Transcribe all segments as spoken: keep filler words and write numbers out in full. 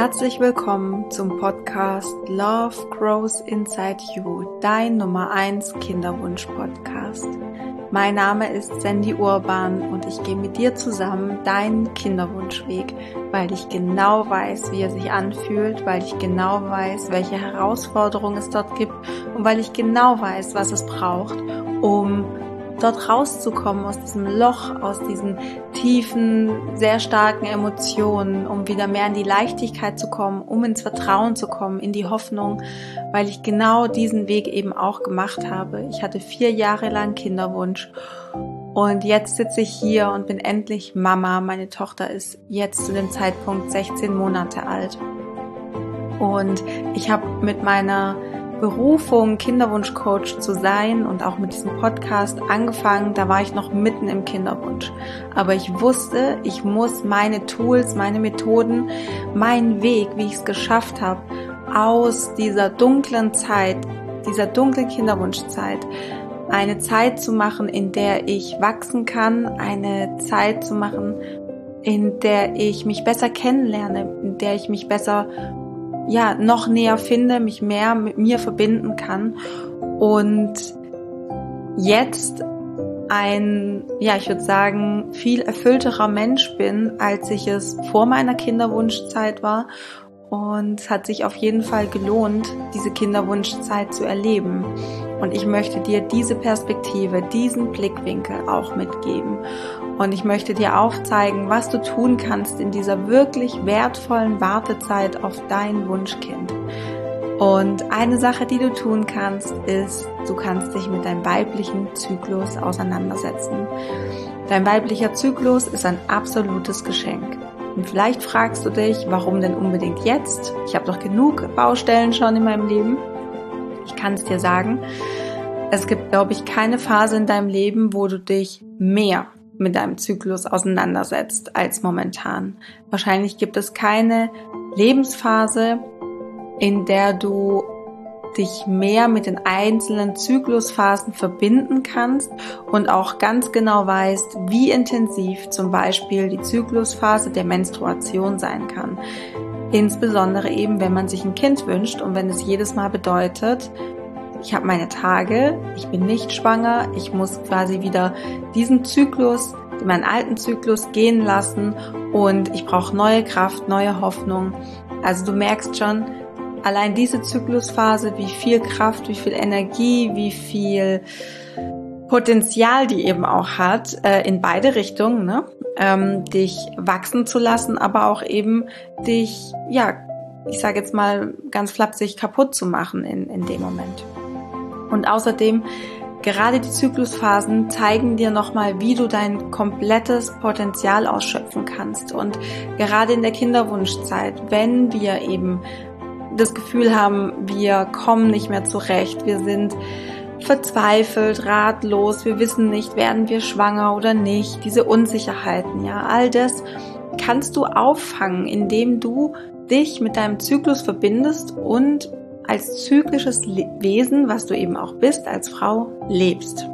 Herzlich willkommen zum Podcast Love Grows Inside You, dein Nummer eins Kinderwunsch-Podcast. Mein Name ist Sandy Urban und ich gehe mit dir zusammen deinen Kinderwunschweg, weil ich genau weiß, wie er sich anfühlt, weil ich genau weiß, welche Herausforderungen es dort gibt und weil ich genau weiß, was es braucht, um dort rauszukommen aus diesem Loch, aus diesen tiefen, sehr starken Emotionen, um wieder mehr in die Leichtigkeit zu kommen, um ins Vertrauen zu kommen, in die Hoffnung, weil ich genau diesen Weg eben auch gemacht habe. Ich hatte vier Jahre lang Kinderwunsch und jetzt sitze ich hier und bin endlich Mama. Meine Tochter ist jetzt zu dem Zeitpunkt sechzehn Monate alt und ich habe mit meiner Berufung, Kinderwunschcoach zu sein und auch mit diesem Podcast angefangen, da war ich noch mitten im Kinderwunsch. Aber ich wusste, ich muss meine Tools, meine Methoden, meinen Weg, wie ich es geschafft habe, aus dieser dunklen Zeit, dieser dunklen Kinderwunschzeit, eine Zeit zu machen, in der ich wachsen kann, eine Zeit zu machen, in der ich mich besser kennenlerne, in der ich mich besser ja, noch näher finde, mich mehr mit mir verbinden kann und jetzt ein, ja, ich würde sagen, viel erfüllterer Mensch bin, als ich es vor meiner Kinderwunschzeit war, und es hat sich auf jeden Fall gelohnt, diese Kinderwunschzeit zu erleben. Und ich möchte dir diese Perspektive, diesen Blickwinkel auch mitgeben. Und ich möchte dir aufzeigen, was du tun kannst in dieser wirklich wertvollen Wartezeit auf dein Wunschkind. Und eine Sache, die du tun kannst, ist, du kannst dich mit deinem weiblichen Zyklus auseinandersetzen. Dein weiblicher Zyklus ist ein absolutes Geschenk. Und vielleicht fragst du dich, warum denn unbedingt jetzt? Ich habe doch genug Baustellen schon in meinem Leben. Ich kann es dir sagen, es gibt, glaube ich, keine Phase in deinem Leben, wo du dich mehr mit deinem Zyklus auseinandersetzt als momentan. Wahrscheinlich gibt es keine Lebensphase, in der du dich mehr mit den einzelnen Zyklusphasen verbinden kannst und auch ganz genau weißt, wie intensiv zum Beispiel die Zyklusphase der Menstruation sein kann. Insbesondere eben, wenn man sich ein Kind wünscht und wenn es jedes Mal bedeutet, ich habe meine Tage, ich bin nicht schwanger, ich muss quasi wieder diesen Zyklus, meinen alten Zyklus gehen lassen und ich brauche neue Kraft, neue Hoffnung. Also du merkst schon, allein diese Zyklusphase, wie viel Kraft, wie viel Energie, wie viel Potenzial die eben auch hat, äh, in beide Richtungen, ne? ähm, dich wachsen zu lassen, aber auch eben dich, ja, ich sage jetzt mal ganz flapsig, kaputt zu machen in, in dem Moment. Und außerdem, gerade die Zyklusphasen zeigen dir nochmal, wie du dein komplettes Potenzial ausschöpfen kannst. Und gerade in der Kinderwunschzeit, wenn wir eben das Gefühl haben, wir kommen nicht mehr zurecht, wir sind verzweifelt, ratlos, wir wissen nicht, werden wir schwanger oder nicht, diese Unsicherheiten, ja, all das kannst du auffangen, indem du dich mit deinem Zyklus verbindest und als zyklisches Wesen, was du eben auch bist, als Frau lebst.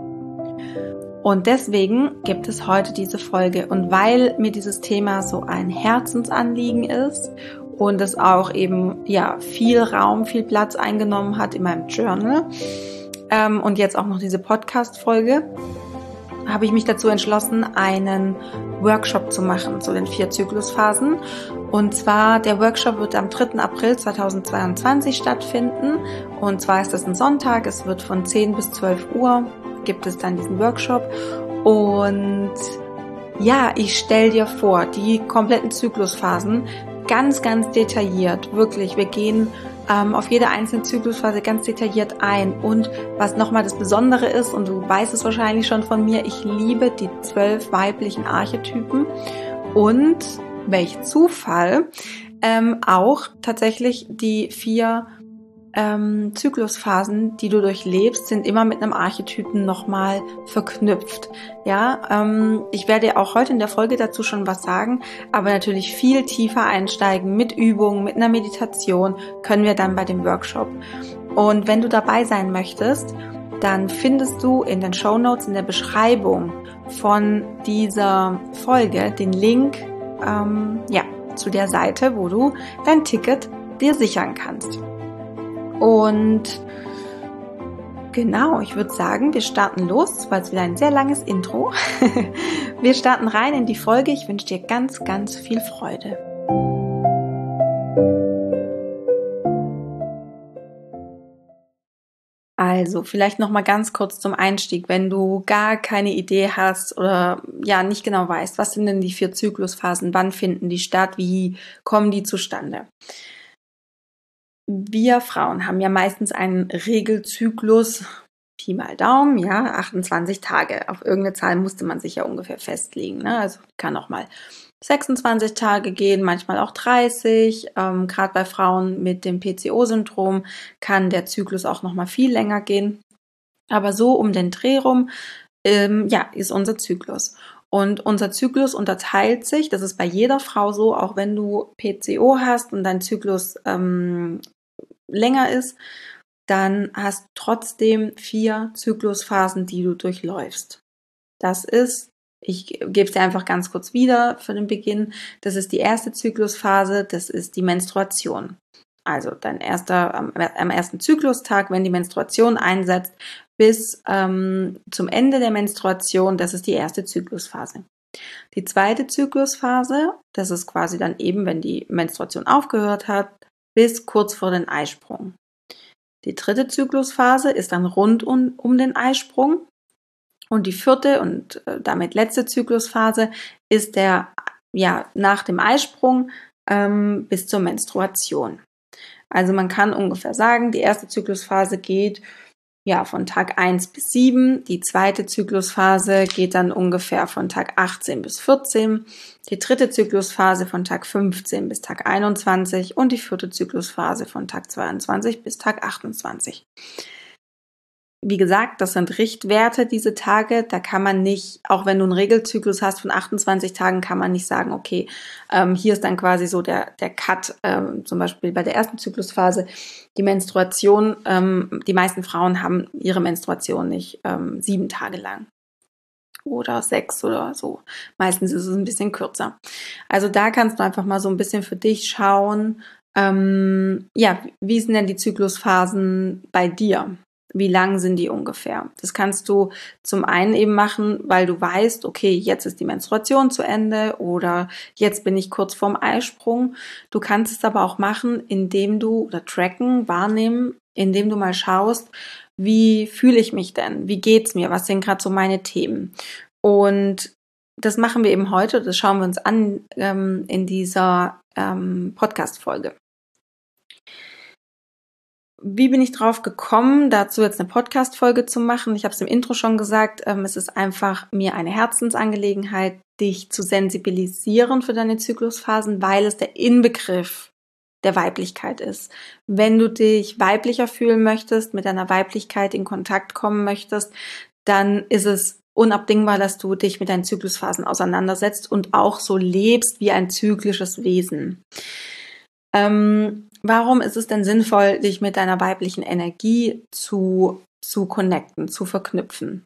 Und deswegen gibt es heute diese Folge. Und weil mir dieses Thema so ein Herzensanliegen ist und es auch eben ja viel Raum, viel Platz eingenommen hat in meinem Journal ähm, und jetzt auch noch diese Podcast-Folge, habe ich mich dazu entschlossen, einen Workshop zu machen zu den vier Zyklusphasen. Und zwar, der Workshop wird am dritten April zweitausendzweiundzwanzig stattfinden. Und zwar ist das ein Sonntag, es wird von zehn bis zwölf Uhr gibt es dann diesen Workshop. Und ja, ich stelle dir vor, die kompletten Zyklusphasen ganz, ganz detailliert, wirklich. Wir gehen ähm, auf jede einzelne Zyklusphase ganz detailliert ein. Und was nochmal das Besondere ist, und du weißt es wahrscheinlich schon von mir, ich liebe die zwölf weiblichen Archetypen und, welch Zufall, ähm, auch tatsächlich die vier ähm, Zyklusphasen, die du durchlebst, sind immer mit einem Archetypen nochmal verknüpft. Ja, ähm, ich werde auch heute in der Folge dazu schon was sagen, aber natürlich viel tiefer einsteigen mit Übungen, mit einer Meditation können wir dann bei dem Workshop. Und wenn du dabei sein möchtest, dann findest du in den Shownotes, in der Beschreibung von dieser Folge den Link, ähm, ja, zu der Seite, wo du dein Ticket dir sichern kannst. Und genau, ich würde sagen, wir starten los. Das war jetzt wieder ein sehr langes Intro. Wir starten rein in die Folge. Ich wünsche dir ganz, ganz viel Freude. Also, vielleicht noch mal ganz kurz zum Einstieg, wenn du gar keine Idee hast oder ja nicht genau weißt, was sind denn die vier Zyklusphasen, wann finden die statt, wie kommen die zustande? Wir Frauen haben ja meistens einen Regelzyklus, Pi mal Daumen, ja, achtundzwanzig Tage. Auf irgendeine Zahl musste man sich ja ungefähr festlegen, ne? Also kann auch mal sechsundzwanzig Tage gehen, manchmal auch dreißig. Ähm, Gerade bei Frauen mit dem P C O-Syndrom kann der Zyklus auch noch mal viel länger gehen. Aber so um den Dreh rum, ähm, ja, ist unser Zyklus. Und unser Zyklus unterteilt sich, das ist bei jeder Frau so, auch wenn du P C O hast und dein Zyklus ähm, länger ist, dann hast du trotzdem vier Zyklusphasen, die du durchläufst. Das ist, ich gebe es dir einfach ganz kurz wieder für den Beginn, das ist die erste Zyklusphase, das ist die Menstruation. Also dein erster, am, am ersten Zyklustag, wenn die Menstruation einsetzt, bis ähm, zum Ende der Menstruation, das ist die erste Zyklusphase. Die zweite Zyklusphase, das ist quasi dann eben, wenn die Menstruation aufgehört hat, bis kurz vor den Eisprung. Die dritte Zyklusphase ist dann rund um, um den Eisprung. Und die vierte und äh, damit letzte Zyklusphase ist der, ja, nach dem Eisprung ähm, bis zur Menstruation. Also man kann ungefähr sagen, die erste Zyklusphase geht ja von Tag eins bis sieben, die zweite Zyklusphase geht dann ungefähr von Tag achtzehn bis vierzehn, die dritte Zyklusphase von Tag fünfzehn bis Tag einundzwanzig und die vierte Zyklusphase von Tag zweiundzwanzig bis Tag achtundzwanzig. Wie gesagt, das sind Richtwerte, diese Tage. Da kann man nicht, auch wenn du einen Regelzyklus hast von achtundzwanzig Tagen, kann man nicht sagen, okay, ähm, hier ist dann quasi so der, der Cut, ähm, zum Beispiel bei der ersten Zyklusphase, die Menstruation. Ähm, die meisten Frauen haben ihre Menstruation nicht ähm, sieben Tage lang oder sechs oder so. Meistens ist es ein bisschen kürzer. Also da kannst du einfach mal so ein bisschen für dich schauen, ähm, ja, wie sind denn die Zyklusphasen bei dir? Wie lang sind die ungefähr? Das kannst du zum einen eben machen, weil du weißt, okay, jetzt ist die Menstruation zu Ende oder jetzt bin ich kurz vorm Eisprung. Du kannst es aber auch machen, indem du, oder tracken, wahrnehmen, indem du mal schaust, wie fühle ich mich denn? Wie geht's mir? Was sind gerade so meine Themen? Und das machen wir eben heute, das schauen wir uns an ähm, in dieser ähm, Podcast-Folge. Wie bin ich drauf gekommen, dazu jetzt eine Podcast-Folge zu machen? Ich habe es im Intro schon gesagt, ähm, es ist einfach mir eine Herzensangelegenheit, dich zu sensibilisieren für deine Zyklusphasen, weil es der Inbegriff der Weiblichkeit ist. Wenn du dich weiblicher fühlen möchtest, mit deiner Weiblichkeit in Kontakt kommen möchtest, dann ist es unabdingbar, dass du dich mit deinen Zyklusphasen auseinandersetzt und auch so lebst wie ein zyklisches Wesen. Ähm, warum ist es denn sinnvoll, dich mit deiner weiblichen Energie zu, zu connecten, zu verknüpfen?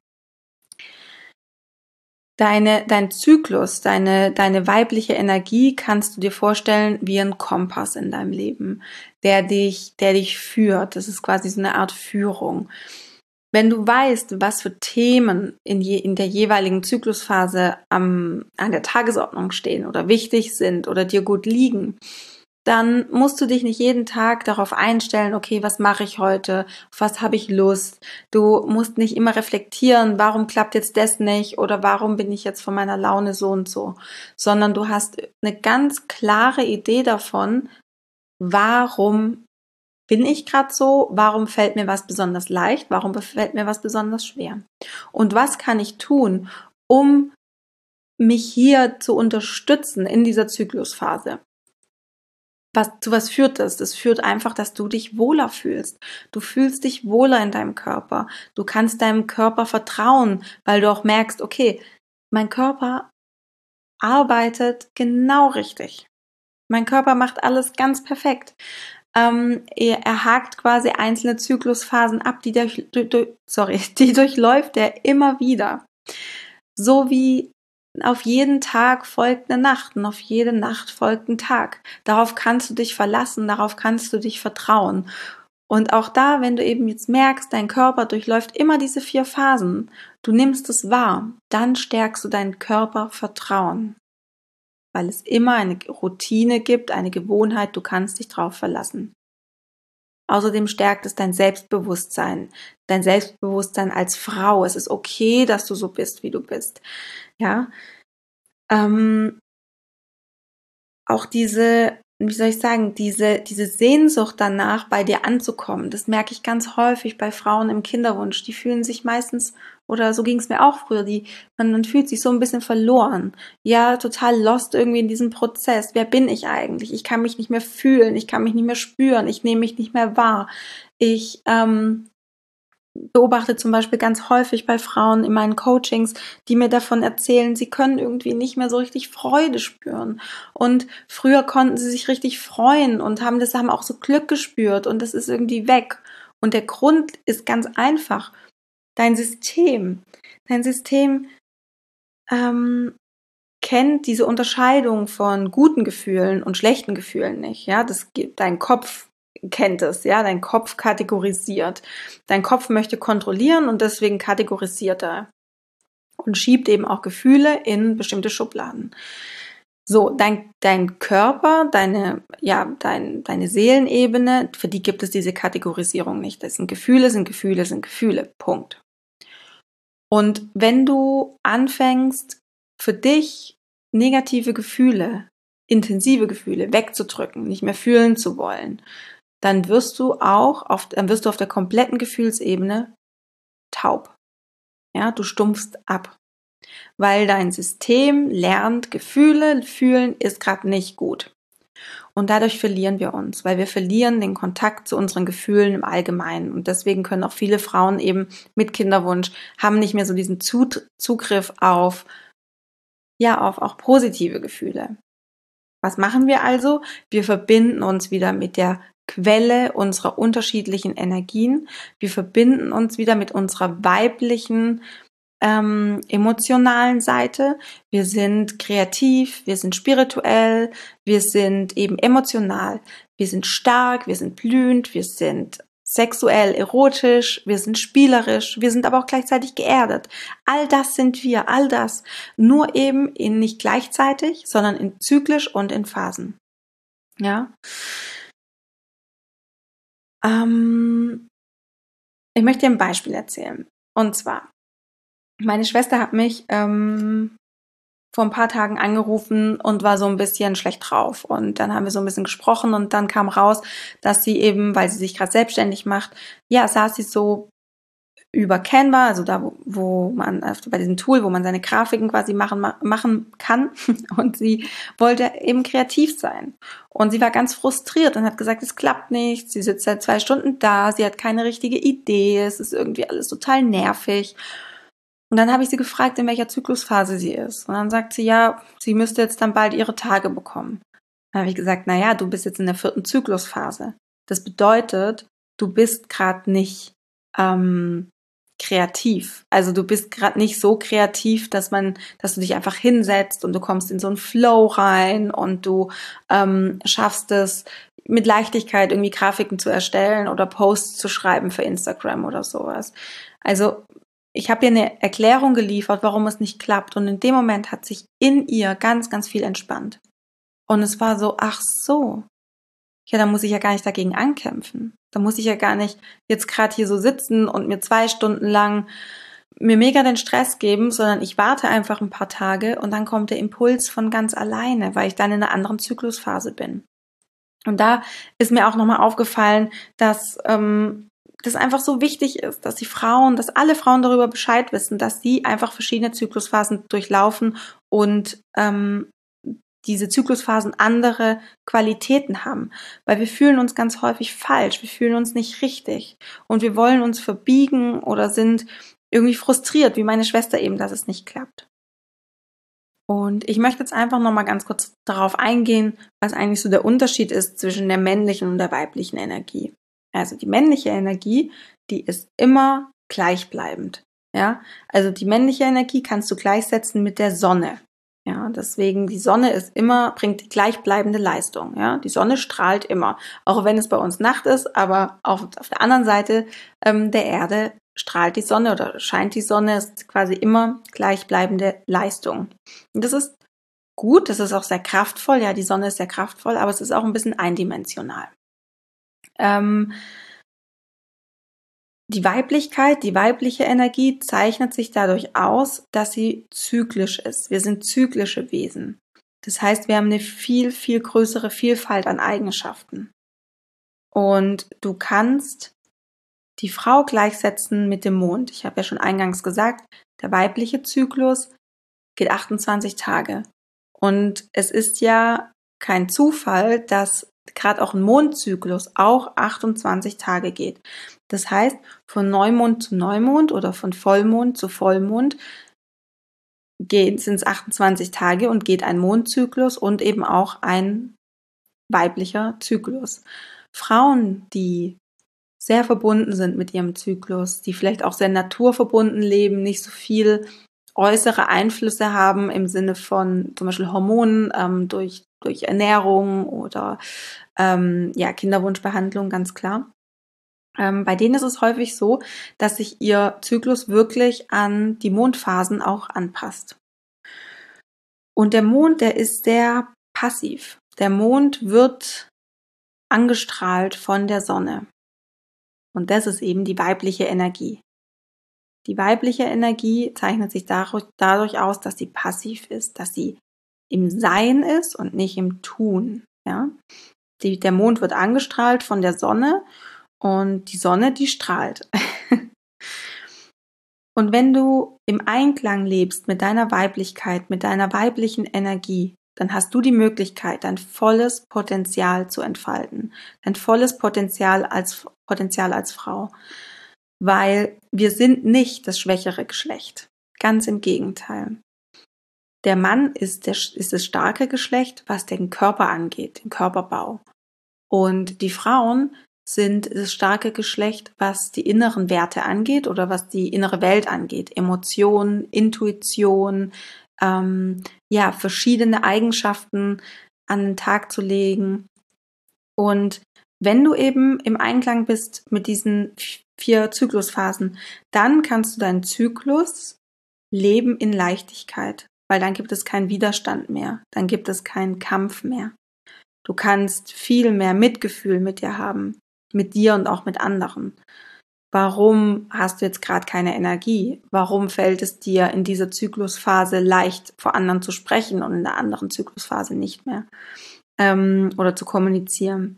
Deine, dein Zyklus, deine, deine weibliche Energie kannst du dir vorstellen wie ein Kompass in deinem Leben, der dich, der dich führt. Das ist quasi so eine Art Führung. Wenn du weißt, was für Themen in, je, in der jeweiligen Zyklusphase am, an der Tagesordnung stehen oder wichtig sind oder dir gut liegen, dann musst du dich nicht jeden Tag darauf einstellen, okay, was mache ich heute, auf was habe ich Lust. Du musst nicht immer reflektieren, warum klappt jetzt das nicht oder warum bin ich jetzt von meiner Laune so und so, sondern du hast eine ganz klare Idee davon, warum bin ich gerade so, warum fällt mir was besonders leicht, warum fällt mir was besonders schwer und was kann ich tun, um mich hier zu unterstützen in dieser Zyklusphase. Was, zu was führt das? Das führt einfach, dass du dich wohler fühlst. Du fühlst dich wohler in deinem Körper. Du kannst deinem Körper vertrauen, weil du auch merkst, okay, mein Körper arbeitet genau richtig. Mein Körper macht alles ganz perfekt. Ähm, er, er hakt quasi einzelne Zyklusphasen ab, die, durch, durch, sorry, die durchläuft er immer wieder. So wie auf jeden Tag folgt eine Nacht und auf jede Nacht folgt ein Tag. Darauf kannst du dich verlassen, darauf kannst du dich vertrauen. Und auch da, wenn du eben jetzt merkst, dein Körper durchläuft immer diese vier Phasen, du nimmst es wahr, dann stärkst du dein Körpervertrauen. Weil es immer eine Routine gibt, eine Gewohnheit, du kannst dich drauf verlassen. Außerdem stärkt es dein Selbstbewusstsein, dein Selbstbewusstsein als Frau. Es ist okay, dass du so bist, wie du bist. Ja, ähm, auch diese, wie soll ich sagen, diese, diese Sehnsucht danach, bei dir anzukommen, das merke ich ganz häufig bei Frauen im Kinderwunsch. Die fühlen sich meistens, oder so ging es mir auch früher, die, man, man fühlt sich so ein bisschen verloren. Ja, total lost irgendwie in diesem Prozess. Wer bin ich eigentlich? Ich kann mich nicht mehr fühlen, ich kann mich nicht mehr spüren, ich nehme mich nicht mehr wahr. Ich, ähm, beobachte zum Beispiel ganz häufig bei Frauen in meinen Coachings, die mir davon erzählen, sie können irgendwie nicht mehr so richtig Freude spüren. Und früher konnten sie sich richtig freuen und haben das, haben auch so Glück gespürt und das ist irgendwie weg. Und der Grund ist ganz einfach. Dein System, dein System ähm, kennt diese Unterscheidung von guten Gefühlen und schlechten Gefühlen nicht. Ja, das gibt dein Kopf kennt es, ja, dein Kopf kategorisiert. Dein Kopf möchte kontrollieren und deswegen kategorisiert er und schiebt eben auch Gefühle in bestimmte Schubladen. So, dein, dein Körper, deine, ja, dein, deine Seelenebene, für die gibt es diese Kategorisierung nicht. Das sind Gefühle, sind Gefühle, sind Gefühle. Punkt. Und wenn du anfängst, für dich negative Gefühle, intensive Gefühle wegzudrücken, nicht mehr fühlen zu wollen, dann wirst du auch auf, dann wirst du auf der kompletten Gefühlsebene taub. Ja, du stumpfst ab. Weil dein System lernt, Gefühle fühlen ist gerade nicht gut. Und dadurch verlieren wir uns, weil wir verlieren den Kontakt zu unseren Gefühlen im Allgemeinen. Und deswegen können auch viele Frauen eben mit Kinderwunsch, haben nicht mehr so diesen Zugriff auf, ja, auf auch positive Gefühle. Was machen wir also? Wir verbinden uns wieder mit der Quelle unserer unterschiedlichen Energien. Wir verbinden uns wieder mit unserer weiblichen, ähm, emotionalen Seite. Wir sind kreativ, wir sind spirituell, wir sind eben emotional, wir sind stark, wir sind blühend, wir sind sexuell, erotisch, wir sind spielerisch, wir sind aber auch gleichzeitig geerdet. All das sind wir, all das. Nur eben in nicht gleichzeitig, sondern in zyklisch und in Phasen. Ja. Ähm, ich möchte dir ein Beispiel erzählen. Und zwar, meine Schwester hat mich ähm, vor ein paar Tagen angerufen und war so ein bisschen schlecht drauf. Und dann haben wir so ein bisschen gesprochen und dann kam raus, dass sie eben, weil sie sich gerade selbstständig macht, ja, saß sie so über Canva, also da, wo, wo man, also bei diesem Tool, wo man seine Grafiken quasi machen, machen kann. Und sie wollte eben kreativ sein. Und sie war ganz frustriert und hat gesagt, es klappt nicht. Sie sitzt seit zwei Stunden da, sie hat keine richtige Idee, es ist irgendwie alles total nervig. Und dann habe ich sie gefragt, in welcher Zyklusphase sie ist. Und dann sagt sie, ja, sie müsste jetzt dann bald ihre Tage bekommen. Dann habe ich gesagt, naja, du bist jetzt in der vierten Zyklusphase. Das bedeutet, du bist gerade nicht ähm, kreativ. Also du bist gerade nicht so kreativ, dass man, dass du dich einfach hinsetzt und du kommst in so einen Flow rein und du ähm, schaffst es, mit Leichtigkeit irgendwie Grafiken zu erstellen oder Posts zu schreiben für Instagram oder sowas. Also ich habe ihr eine Erklärung geliefert, warum es nicht klappt. Und in dem Moment hat sich in ihr ganz, ganz viel entspannt. Und es war so, ach so, ja, da muss ich ja gar nicht dagegen ankämpfen. Da muss ich ja gar nicht jetzt gerade hier so sitzen und mir zwei Stunden lang mir mega den Stress geben, sondern ich warte einfach ein paar Tage und dann kommt der Impuls von ganz alleine, weil ich dann in einer anderen Zyklusphase bin. Und da ist mir auch nochmal aufgefallen, dass ähm, das einfach so wichtig ist, dass die Frauen, dass alle Frauen darüber Bescheid wissen, dass sie einfach verschiedene Zyklusphasen durchlaufen und ähm, diese Zyklusphasen andere Qualitäten haben. Weil wir fühlen uns ganz häufig falsch, wir fühlen uns nicht richtig und wir wollen uns verbiegen oder sind irgendwie frustriert, wie meine Schwester eben, dass es nicht klappt. Und ich möchte jetzt einfach nochmal ganz kurz darauf eingehen, was eigentlich so der Unterschied ist zwischen der männlichen und der weiblichen Energie. Also die männliche Energie, die ist immer gleichbleibend. Ja, also die männliche Energie kannst du gleichsetzen mit der Sonne. Ja, deswegen die Sonne ist immer, bringt die gleichbleibende Leistung. Ja, die Sonne strahlt immer, auch wenn es bei uns Nacht ist, aber auf, auf der anderen Seite ähm, der Erde strahlt die Sonne oder scheint die Sonne, ist quasi immer gleichbleibende Leistung. Und das ist gut, das ist auch sehr kraftvoll. Ja, die Sonne ist sehr kraftvoll, aber es ist auch ein bisschen eindimensional. Ähm, Die Weiblichkeit, die weibliche Energie zeichnet sich dadurch aus, dass sie zyklisch ist. Wir sind zyklische Wesen. Das heißt, wir haben eine viel, viel größere Vielfalt an Eigenschaften. Und du kannst die Frau gleichsetzen mit dem Mond. Ich habe ja schon eingangs gesagt, der weibliche Zyklus geht achtundzwanzig Tage. Und es ist ja kein Zufall, dass gerade auch ein Mondzyklus auch achtundzwanzig Tage geht. Das heißt, von Neumond zu Neumond oder von Vollmond zu Vollmond sind es achtundzwanzig Tage und geht ein Mondzyklus und eben auch ein weiblicher Zyklus. Frauen, die sehr verbunden sind mit ihrem Zyklus, die vielleicht auch sehr naturverbunden leben, nicht so viel äußere Einflüsse haben im Sinne von zum Beispiel Hormonen ähm, durch, durch Ernährung oder ähm, ja, Kinderwunschbehandlung, ganz klar. Ähm, bei denen ist es häufig so, dass sich ihr Zyklus wirklich an die Mondphasen auch anpasst. Und der Mond, der ist sehr passiv. Der Mond wird angestrahlt von der Sonne. Und das ist eben die weibliche Energie. Die weibliche Energie zeichnet sich dadurch, dadurch aus, dass sie passiv ist, dass sie im Sein ist und nicht im Tun. Ja? Die, der Mond wird angestrahlt von der Sonne und die Sonne, die strahlt. Und wenn du im Einklang lebst mit deiner Weiblichkeit, mit deiner weiblichen Energie, dann hast du die Möglichkeit, dein volles Potenzial zu entfalten. Dein volles Potenzial als, Potenzial als Frau. Weil wir sind nicht das schwächere Geschlecht. Ganz im Gegenteil. Der Mann ist, der, ist das starke Geschlecht, was den Körper angeht, den Körperbau. Und die Frauen sind das starke Geschlecht, was die inneren Werte angeht oder was die innere Welt angeht. Emotionen, Intuition, ähm, ja, verschiedene Eigenschaften an den Tag zu legen. Und wenn du eben im Einklang bist mit diesen vier Zyklusphasen, dann kannst du deinen Zyklus leben in Leichtigkeit, weil dann gibt es keinen Widerstand mehr, dann gibt es keinen Kampf mehr. Du kannst viel mehr Mitgefühl mit dir haben, mit dir und auch mit anderen. Warum hast du jetzt gerade keine Energie? Warum fällt es dir in dieser Zyklusphase leicht, vor anderen zu sprechen und in der anderen Zyklusphase nicht mehr? Ähm, oder zu kommunizieren?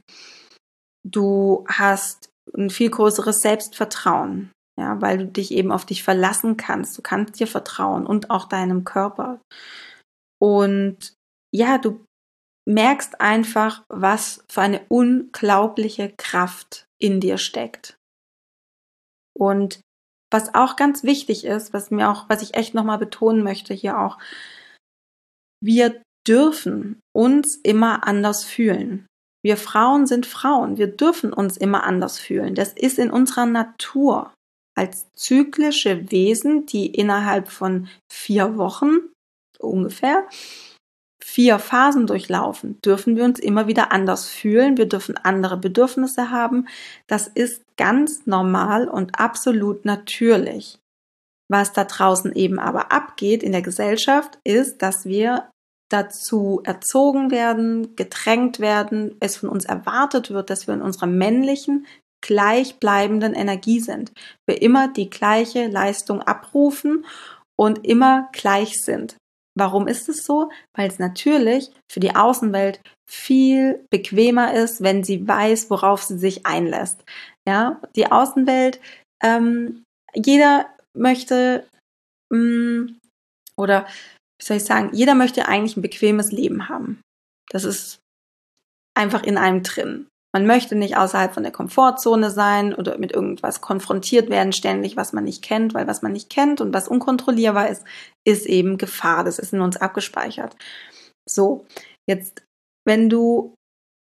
Du hast ein viel größeres Selbstvertrauen, ja, weil du dich eben auf dich verlassen kannst. Du kannst dir vertrauen und auch deinem Körper. Und ja, du merkst einfach, was für eine unglaubliche Kraft in dir steckt. Und was auch ganz wichtig ist, was mir auch, was ich echt nochmal betonen möchte hier auch, wir dürfen uns immer anders fühlen. Wir Frauen sind Frauen, wir dürfen uns immer anders fühlen. Das ist in unserer Natur. Als zyklische Wesen, die innerhalb von vier Wochen ungefähr vier Phasen durchlaufen, dürfen wir uns immer wieder anders fühlen. Wir dürfen andere Bedürfnisse haben. Das ist ganz normal und absolut natürlich. Was da draußen eben aber abgeht in der Gesellschaft, ist, dass wir dazu erzogen werden, gedrängt werden, es von uns erwartet wird, dass wir in unserer männlichen, gleichbleibenden Energie sind. Wir immer die gleiche Leistung abrufen und immer gleich sind. Warum ist es so? Weil es natürlich für die Außenwelt viel bequemer ist, wenn sie weiß, worauf sie sich einlässt. Ja, die Außenwelt, ähm, jeder möchte, mh, oder wie soll ich sagen, jeder möchte eigentlich ein bequemes Leben haben. Das ist einfach in einem drin. Man möchte nicht außerhalb von der Komfortzone sein oder mit irgendwas konfrontiert werden, ständig, was man nicht kennt, weil was man nicht kennt und was unkontrollierbar ist, ist eben Gefahr. Das ist in uns abgespeichert. So, jetzt, wenn du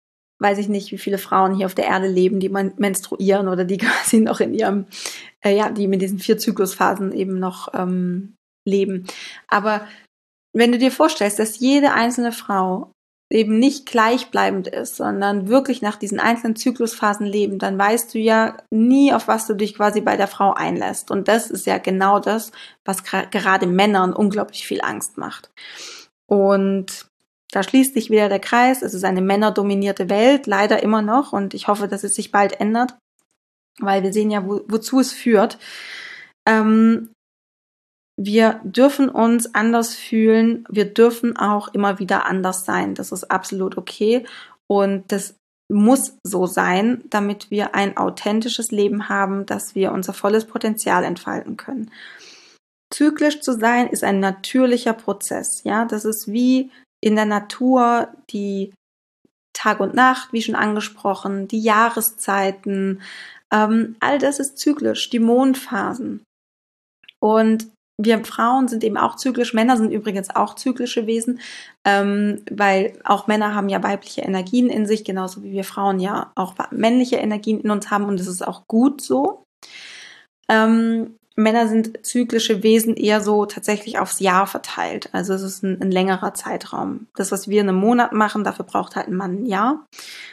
weiß ich nicht, wie viele Frauen hier auf der Erde leben, die men- menstruieren oder die quasi noch in ihrem, äh, ja, die mit diesen vier Zyklusphasen eben noch ähm, leben. Aber wenn du dir vorstellst, dass jede einzelne Frau eben nicht gleichbleibend ist, sondern wirklich nach diesen einzelnen Zyklusphasen leben, dann weißt du ja nie, auf was du dich quasi bei der Frau einlässt. Und das ist ja genau das, was gra- gerade Männern unglaublich viel Angst macht. Und da schließt sich wieder der Kreis. Es ist eine männerdominierte Welt, leider immer noch. Und ich hoffe, dass es sich bald ändert, weil wir sehen ja, wo, wozu es führt. Ähm, Wir dürfen uns anders fühlen. Wir dürfen auch immer wieder anders sein. Das ist absolut okay. Und das muss so sein, damit wir ein authentisches Leben haben, dass wir unser volles Potenzial entfalten können. Zyklisch zu sein ist ein natürlicher Prozess. Ja, das ist wie in der Natur die Tag und Nacht, wie schon angesprochen, die Jahreszeiten. Ähm, all das ist zyklisch, die Mondphasen. Und wir Frauen sind eben auch zyklisch, Männer sind übrigens auch zyklische Wesen, ähm, weil auch Männer haben ja weibliche Energien in sich, genauso wie wir Frauen ja auch männliche Energien in uns haben und das ist auch gut so. Ähm, Männer sind zyklische Wesen eher so tatsächlich aufs Jahr verteilt, also es ist ein, ein längerer Zeitraum. Das, was wir in einem Monat machen, dafür braucht halt ein Mann ein Jahr.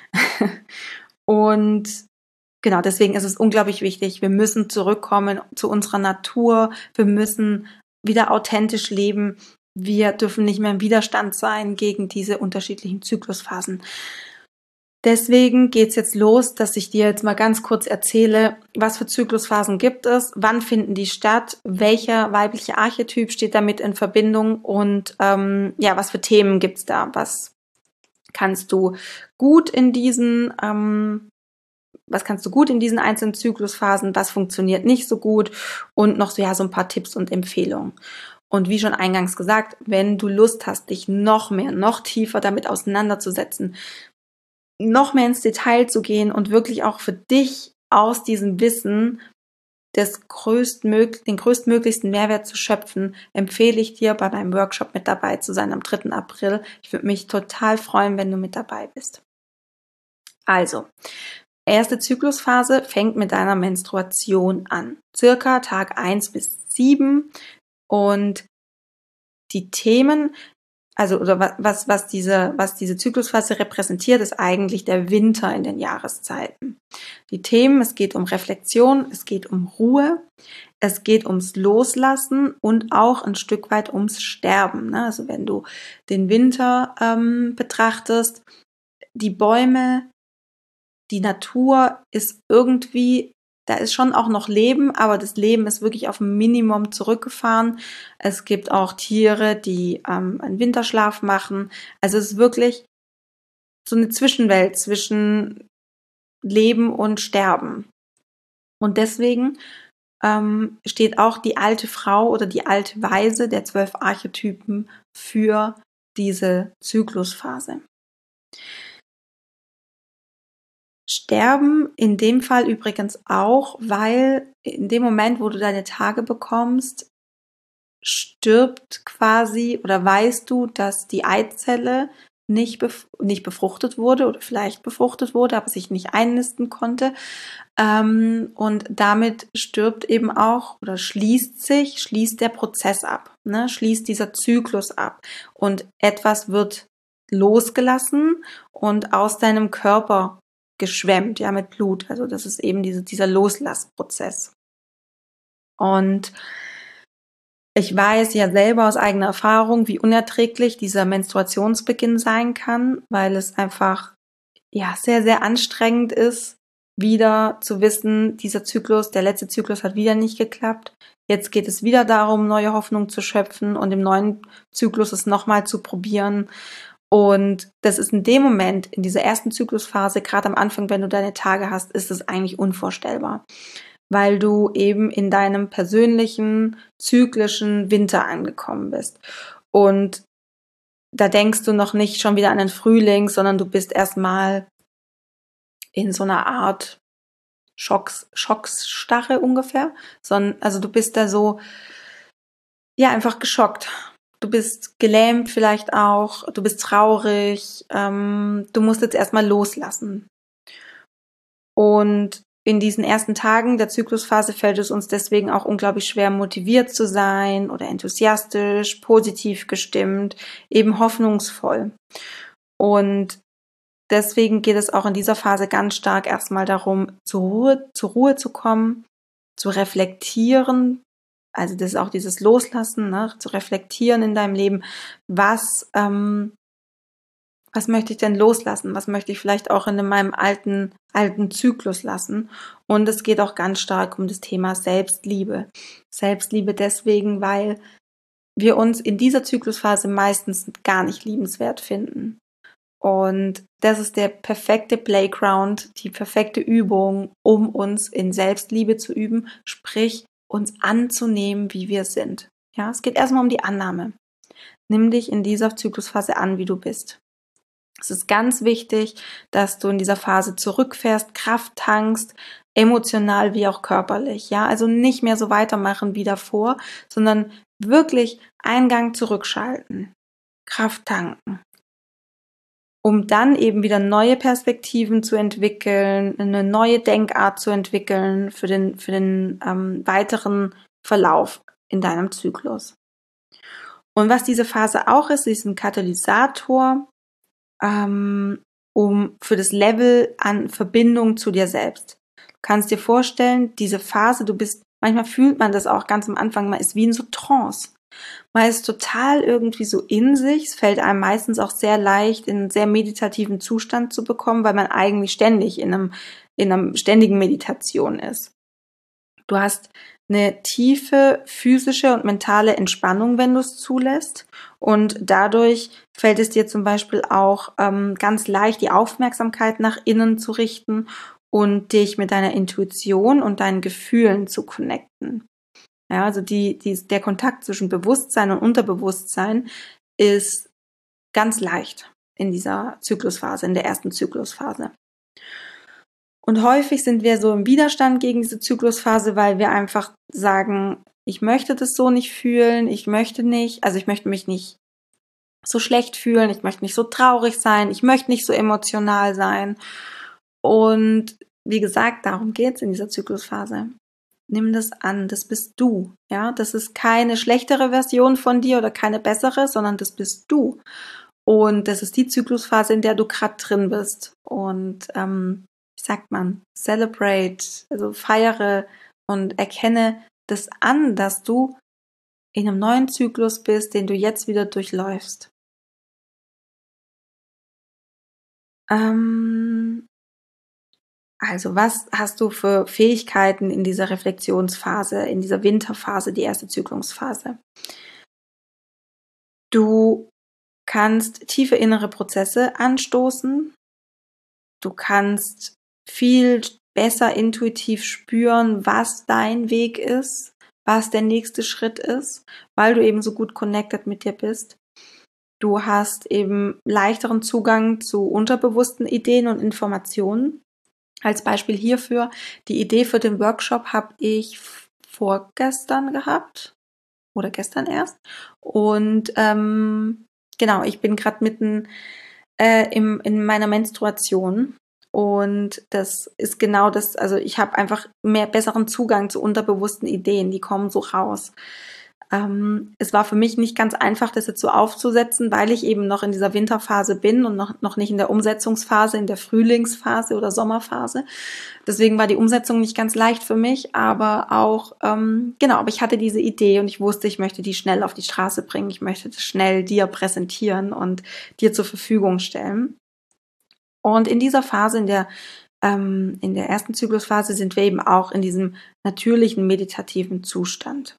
Und genau, deswegen ist es unglaublich wichtig, wir müssen zurückkommen zu unserer Natur, wir müssen wieder authentisch leben, wir dürfen nicht mehr im Widerstand sein gegen diese unterschiedlichen Zyklusphasen. Deswegen geht's jetzt los, dass ich dir jetzt mal ganz kurz erzähle, was für Zyklusphasen gibt es, wann finden die statt, welcher weibliche Archetyp steht damit in Verbindung und ähm, ja, was für Themen gibt's da, was kannst du gut in diesen ähm, was kannst du gut in diesen einzelnen Zyklusphasen, was funktioniert nicht so gut und noch so, ja, so ein paar Tipps und Empfehlungen. Und wie schon eingangs gesagt, wenn du Lust hast, dich noch mehr, noch tiefer damit auseinanderzusetzen, noch mehr ins Detail zu gehen und wirklich auch für dich aus diesem Wissen des größtmöglich, den größtmöglichsten Mehrwert zu schöpfen, empfehle ich dir, bei meinem Workshop mit dabei zu sein am dritten April. Ich würde mich total freuen, wenn du mit dabei bist. Also, erste Zyklusphase fängt mit deiner Menstruation an, circa Tag eins bis sieben und die Themen, also oder was was diese was diese Zyklusphase repräsentiert, ist eigentlich der Winter in den Jahreszeiten. Die Themen, es geht um Reflexion, es geht um Ruhe, es geht ums Loslassen und auch ein Stück weit ums Sterben. Ne? Also wenn du den Winter ähm, betrachtest, die Bäume, die Natur ist irgendwie, da ist schon auch noch Leben, aber das Leben ist wirklich auf ein Minimum zurückgefahren. Es gibt auch Tiere, die ähm, einen Winterschlaf machen. Also es ist wirklich so eine Zwischenwelt zwischen Leben und Sterben. Und deswegen ähm, steht auch die alte Frau oder die alte Weise der zwölf Archetypen für diese Zyklusphase. Sterben in dem Fall übrigens auch, weil in dem Moment, wo du deine Tage bekommst, stirbt quasi oder weißt du, dass die Eizelle nicht, bef- nicht befruchtet wurde oder vielleicht befruchtet wurde, aber sich nicht einnisten konnte. Ähm, und damit stirbt eben auch oder schließt sich, schließt der Prozess ab, ne? Schließt dieser Zyklus ab und etwas wird losgelassen und aus deinem Körper geschwemmt, ja, mit Blut. Also das ist eben diese, dieser Loslassprozess. Und ich weiß ja selber aus eigener Erfahrung, wie unerträglich dieser Menstruationsbeginn sein kann, weil es einfach, ja, sehr, sehr anstrengend ist, wieder zu wissen, dieser Zyklus, der letzte Zyklus hat wieder nicht geklappt. Jetzt geht es wieder darum, neue Hoffnung zu schöpfen und im neuen Zyklus es nochmal zu probieren. Und das ist in dem Moment, in dieser ersten Zyklusphase, gerade am Anfang, wenn du deine Tage hast, ist es eigentlich unvorstellbar, weil du eben in deinem persönlichen, zyklischen Winter angekommen bist. Und da denkst du noch nicht schon wieder an den Frühling, sondern du bist erstmal in so einer Art Schocks, Schocksstarre ungefähr. Sondern, also du bist da so, ja, einfach geschockt. du bist gelähmt vielleicht auch, du bist traurig, ähm, du musst jetzt erstmal loslassen. Und in diesen ersten Tagen der Zyklusphase fällt es uns deswegen auch unglaublich schwer, motiviert zu sein oder enthusiastisch, positiv gestimmt, eben hoffnungsvoll. Und deswegen geht es auch in dieser Phase ganz stark erstmal darum, zur Ruhe, zur Ruhe zu kommen, zu reflektieren. Also das ist auch dieses Loslassen, ne? Zu reflektieren in deinem Leben, was ähm, was möchte ich denn loslassen? Was möchte ich vielleicht auch in meinem alten, alten Zyklus lassen? Und es geht auch ganz stark um das Thema Selbstliebe. Selbstliebe deswegen, weil wir uns in dieser Zyklusphase meistens gar nicht liebenswert finden. Und das ist der perfekte Playground, die perfekte Übung, um uns in Selbstliebe zu üben, sprich uns anzunehmen, wie wir sind. Ja, es geht erstmal um die Annahme. Nimm dich in dieser Zyklusphase an, wie du bist. Es ist ganz wichtig, dass du in dieser Phase zurückfährst, Kraft tankst, emotional wie auch körperlich. Ja, also nicht mehr so weitermachen wie davor, sondern wirklich einen Gang zurückschalten, Kraft tanken, um dann eben wieder neue Perspektiven zu entwickeln, eine neue Denkart zu entwickeln für den, für den ähm, weiteren Verlauf in deinem Zyklus. Und was diese Phase auch ist, ist ein Katalysator, ähm, um für das Level an Verbindung zu dir selbst. Du kannst dir vorstellen, diese Phase, du bist, manchmal fühlt man das auch ganz am Anfang, man ist wie in so Trance. Man ist total irgendwie so in sich. Es fällt einem meistens auch sehr leicht, in einen sehr meditativen Zustand zu bekommen, weil man eigentlich ständig in einem, in einer ständigen Meditation ist. Du hast eine tiefe physische und mentale Entspannung, wenn du es zulässt. Und dadurch fällt es dir zum Beispiel auch ähm, ganz leicht, die Aufmerksamkeit nach innen zu richten und dich mit deiner Intuition und deinen Gefühlen zu connecten. Ja, also die, die, der Kontakt zwischen Bewusstsein und Unterbewusstsein ist ganz leicht in dieser Zyklusphase, in der ersten Zyklusphase. Und häufig sind wir so im Widerstand gegen diese Zyklusphase, weil wir einfach sagen, ich möchte das so nicht fühlen, ich möchte nicht, also ich möchte mich nicht so schlecht fühlen, ich möchte nicht so traurig sein, ich möchte nicht so emotional sein. Und wie gesagt, darum geht's in dieser Zyklusphase. Nimm das an, das bist du, ja, das ist keine schlechtere Version von dir oder keine bessere, sondern das bist du. Und das ist die Zyklusphase, in der du gerade drin bist. Und ähm, wie sagt man, celebrate, also feiere und erkenne das an, dass du in einem neuen Zyklus bist, den du jetzt wieder durchläufst. Ähm, also was hast du für Fähigkeiten in dieser Reflexionsphase, in dieser Winterphase, die erste Zyklusphase? Du kannst tiefe innere Prozesse anstoßen. Du kannst viel besser intuitiv spüren, was dein Weg ist, was der nächste Schritt ist, weil du eben so gut connected mit dir bist. Du hast eben leichteren Zugang zu unterbewussten Ideen und Informationen. Als Beispiel hierfür, die Idee für den Workshop habe ich vorgestern gehabt oder gestern erst. Und ähm, genau, ich bin gerade mitten äh, im, in meiner Menstruation. Und das ist genau das, also ich habe einfach mehr besseren Zugang zu unterbewussten Ideen, die kommen so raus. Ähm, es war für mich nicht ganz einfach, das jetzt so aufzusetzen, weil ich eben noch in dieser Winterphase bin und noch, noch nicht in der Umsetzungsphase, in der Frühlingsphase oder Sommerphase. Deswegen war die Umsetzung nicht ganz leicht für mich, aber auch, ähm, genau, aber ich hatte diese Idee und ich wusste, ich möchte die schnell auf die Straße bringen, ich möchte das schnell dir präsentieren und dir zur Verfügung stellen. Und in dieser Phase, in der ähm, in der ersten Zyklusphase, sind wir eben auch in diesem natürlichen meditativen Zustand.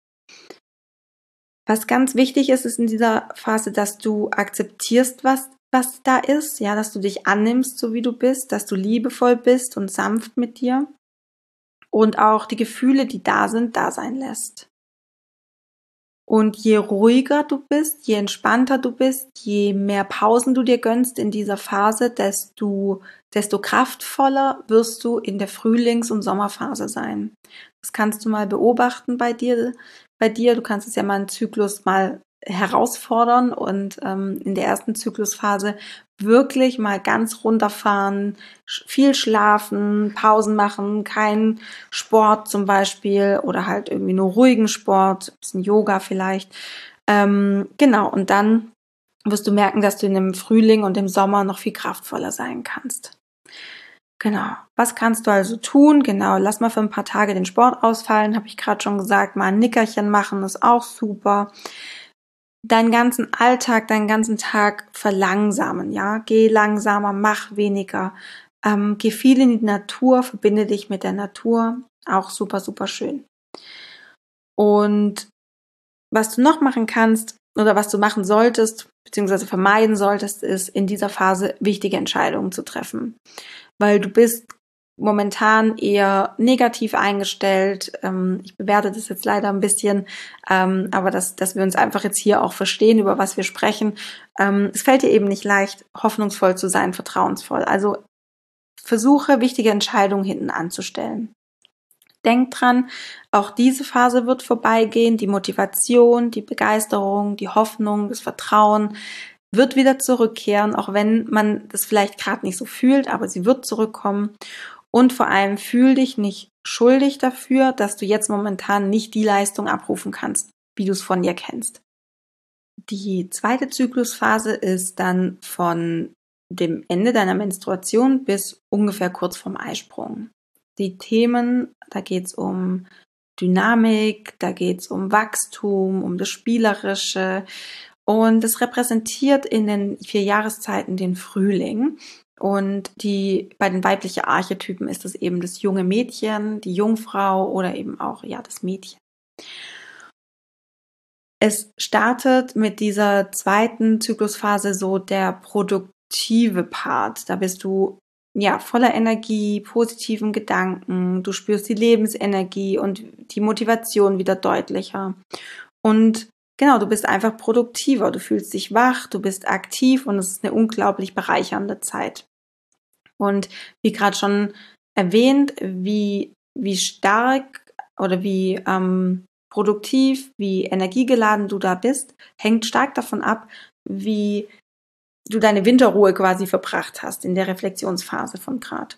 Was ganz wichtig ist, ist in dieser Phase, dass du akzeptierst, was, was da ist, ja, dass du dich annimmst, so wie du bist, dass du liebevoll bist und sanft mit dir und auch die Gefühle, die da sind, da sein lässt. Und je ruhiger du bist, je entspannter du bist, je mehr Pausen du dir gönnst in dieser Phase, desto, desto kraftvoller wirst du in der Frühlings- und Sommerphase sein. Das kannst du mal beobachten bei dir, bei dir. Du kannst es ja mal einen Zyklus mal herausfordern und ähm, in der ersten Zyklusphase wirklich mal ganz runterfahren, viel schlafen, Pausen machen, kein Sport zum Beispiel oder halt irgendwie nur ruhigen Sport, ein bisschen Yoga vielleicht. Ähm, genau, und dann wirst du merken, dass du in dem Frühling und im Sommer noch viel kraftvoller sein kannst. Genau. Was kannst du also tun? Genau, lass mal für ein paar Tage den Sport ausfallen, habe ich gerade schon gesagt. Mal ein Nickerchen machen ist auch super. Deinen ganzen Alltag, deinen ganzen Tag verlangsamen, ja. Geh langsamer, mach weniger. Ähm, geh viel in die Natur, verbinde dich mit der Natur. Auch super, super schön. Und was du noch machen kannst oder was du machen solltest, beziehungsweise vermeiden solltest, ist in dieser Phase wichtige Entscheidungen zu treffen. Weil du bist momentan eher negativ eingestellt. Ähm, ich bewerte das jetzt leider ein bisschen, ähm, aber dass, dass wir uns einfach jetzt hier auch verstehen, über was wir sprechen. Ähm, es fällt dir eben nicht leicht, hoffnungsvoll zu sein, vertrauensvoll. Also versuche, wichtige Entscheidungen hinten anzustellen. Denk dran, auch diese Phase wird vorbeigehen. Die Motivation, die Begeisterung, die Hoffnung, das Vertrauen wird wieder zurückkehren, auch wenn man das vielleicht gerade nicht so fühlt, aber sie wird zurückkommen. Und vor allem fühl dich nicht schuldig dafür, dass du jetzt momentan nicht die Leistung abrufen kannst, wie du es von dir kennst. Die zweite Zyklusphase ist dann von dem Ende deiner Menstruation bis ungefähr kurz vorm Eisprung. Die Themen, da geht es um Dynamik, da geht es um Wachstum, um das Spielerische und es repräsentiert in den vier Jahreszeiten den Frühling. Und die, bei den weiblichen Archetypen ist es eben das junge Mädchen, die Jungfrau oder eben auch ja das Mädchen. Es startet mit dieser zweiten Zyklusphase so der produktive Part. Da bist du ja voller Energie, positiven Gedanken, du spürst die Lebensenergie und die Motivation wieder deutlicher. Und genau, du bist einfach produktiver, du fühlst dich wach, du bist aktiv und es ist eine unglaublich bereichernde Zeit. Und wie gerade schon erwähnt, wie, wie stark oder wie ähm, produktiv, wie energiegeladen du da bist, hängt stark davon ab, wie du deine Winterruhe quasi verbracht hast in der Reflexionsphase von Grad.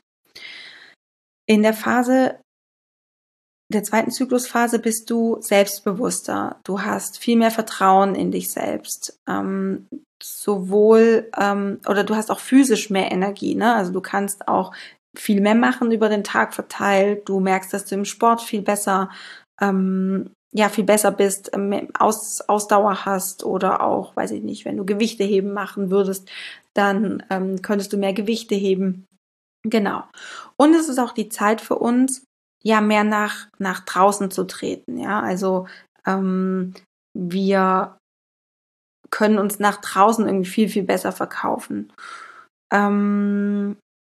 In der Phase der zweiten Zyklusphase bist du selbstbewusster. Du hast viel mehr Vertrauen in dich selbst. Ähm, sowohl, ähm, oder du hast auch physisch mehr Energie, ne? Also du kannst auch viel mehr machen über den Tag verteilt. Du merkst, dass du im Sport viel besser, ähm, ja, viel besser bist, ähm, Aus, Ausdauer hast oder auch, weiß ich nicht, wenn du Gewichte heben machen würdest, dann ähm, könntest du mehr Gewichte heben. Genau. Und es ist auch die Zeit für uns, ja, mehr nach, nach draußen zu treten, ja. Also ähm, wir können uns nach draußen irgendwie viel, viel besser verkaufen. Ähm,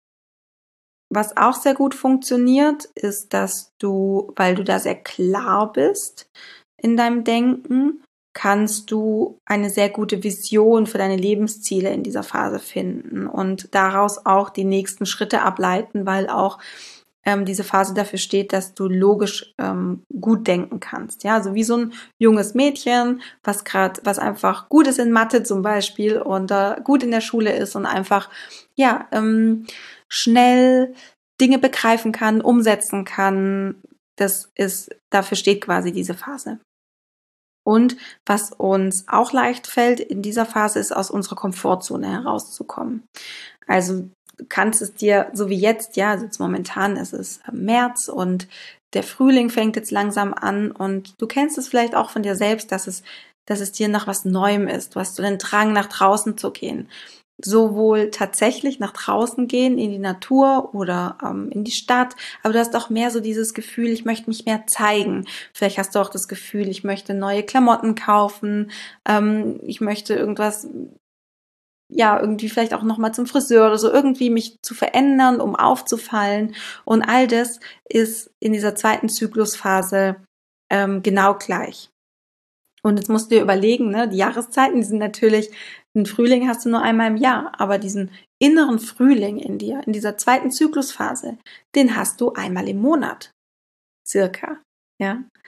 was auch sehr gut funktioniert, ist, dass du, weil du da sehr klar bist in deinem Denken, kannst du eine sehr gute Vision für deine Lebensziele in dieser Phase finden und daraus auch die nächsten Schritte ableiten, weil auch ähm, diese Phase dafür steht, dass du logisch ähm, gut denken kannst. Ja, also wie so ein junges Mädchen, was gerade, was einfach gut ist in Mathe zum Beispiel und äh, gut in der Schule ist und einfach ja ähm, schnell Dinge begreifen kann, umsetzen kann. Das ist, dafür steht quasi diese Phase. Und was uns auch leicht fällt in dieser Phase, ist aus unserer Komfortzone herauszukommen. Also du kannst es dir, so wie jetzt, ja, also jetzt momentan ist es März und der Frühling fängt jetzt langsam an und du kennst es vielleicht auch von dir selbst, dass es, dass es dir nach was Neuem ist. Du hast so den Drang, nach draußen zu gehen. Sowohl tatsächlich nach draußen gehen, in die Natur oder ähm, in die Stadt, aber du hast auch mehr so dieses Gefühl, ich möchte mich mehr zeigen. Vielleicht hast du auch das Gefühl, ich möchte neue Klamotten kaufen, ähm, ich möchte irgendwas, ja, irgendwie vielleicht auch nochmal zum Friseur oder so, irgendwie mich zu verändern, um aufzufallen. Und all das ist in dieser zweiten Zyklusphase ähm, genau gleich. Und jetzt musst du dir überlegen, ne, die Jahreszeiten, die sind natürlich, den Frühling hast du nur einmal im Jahr, aber diesen inneren Frühling in dir, in dieser zweiten Zyklusphase, den hast du einmal im Monat, circa, ja.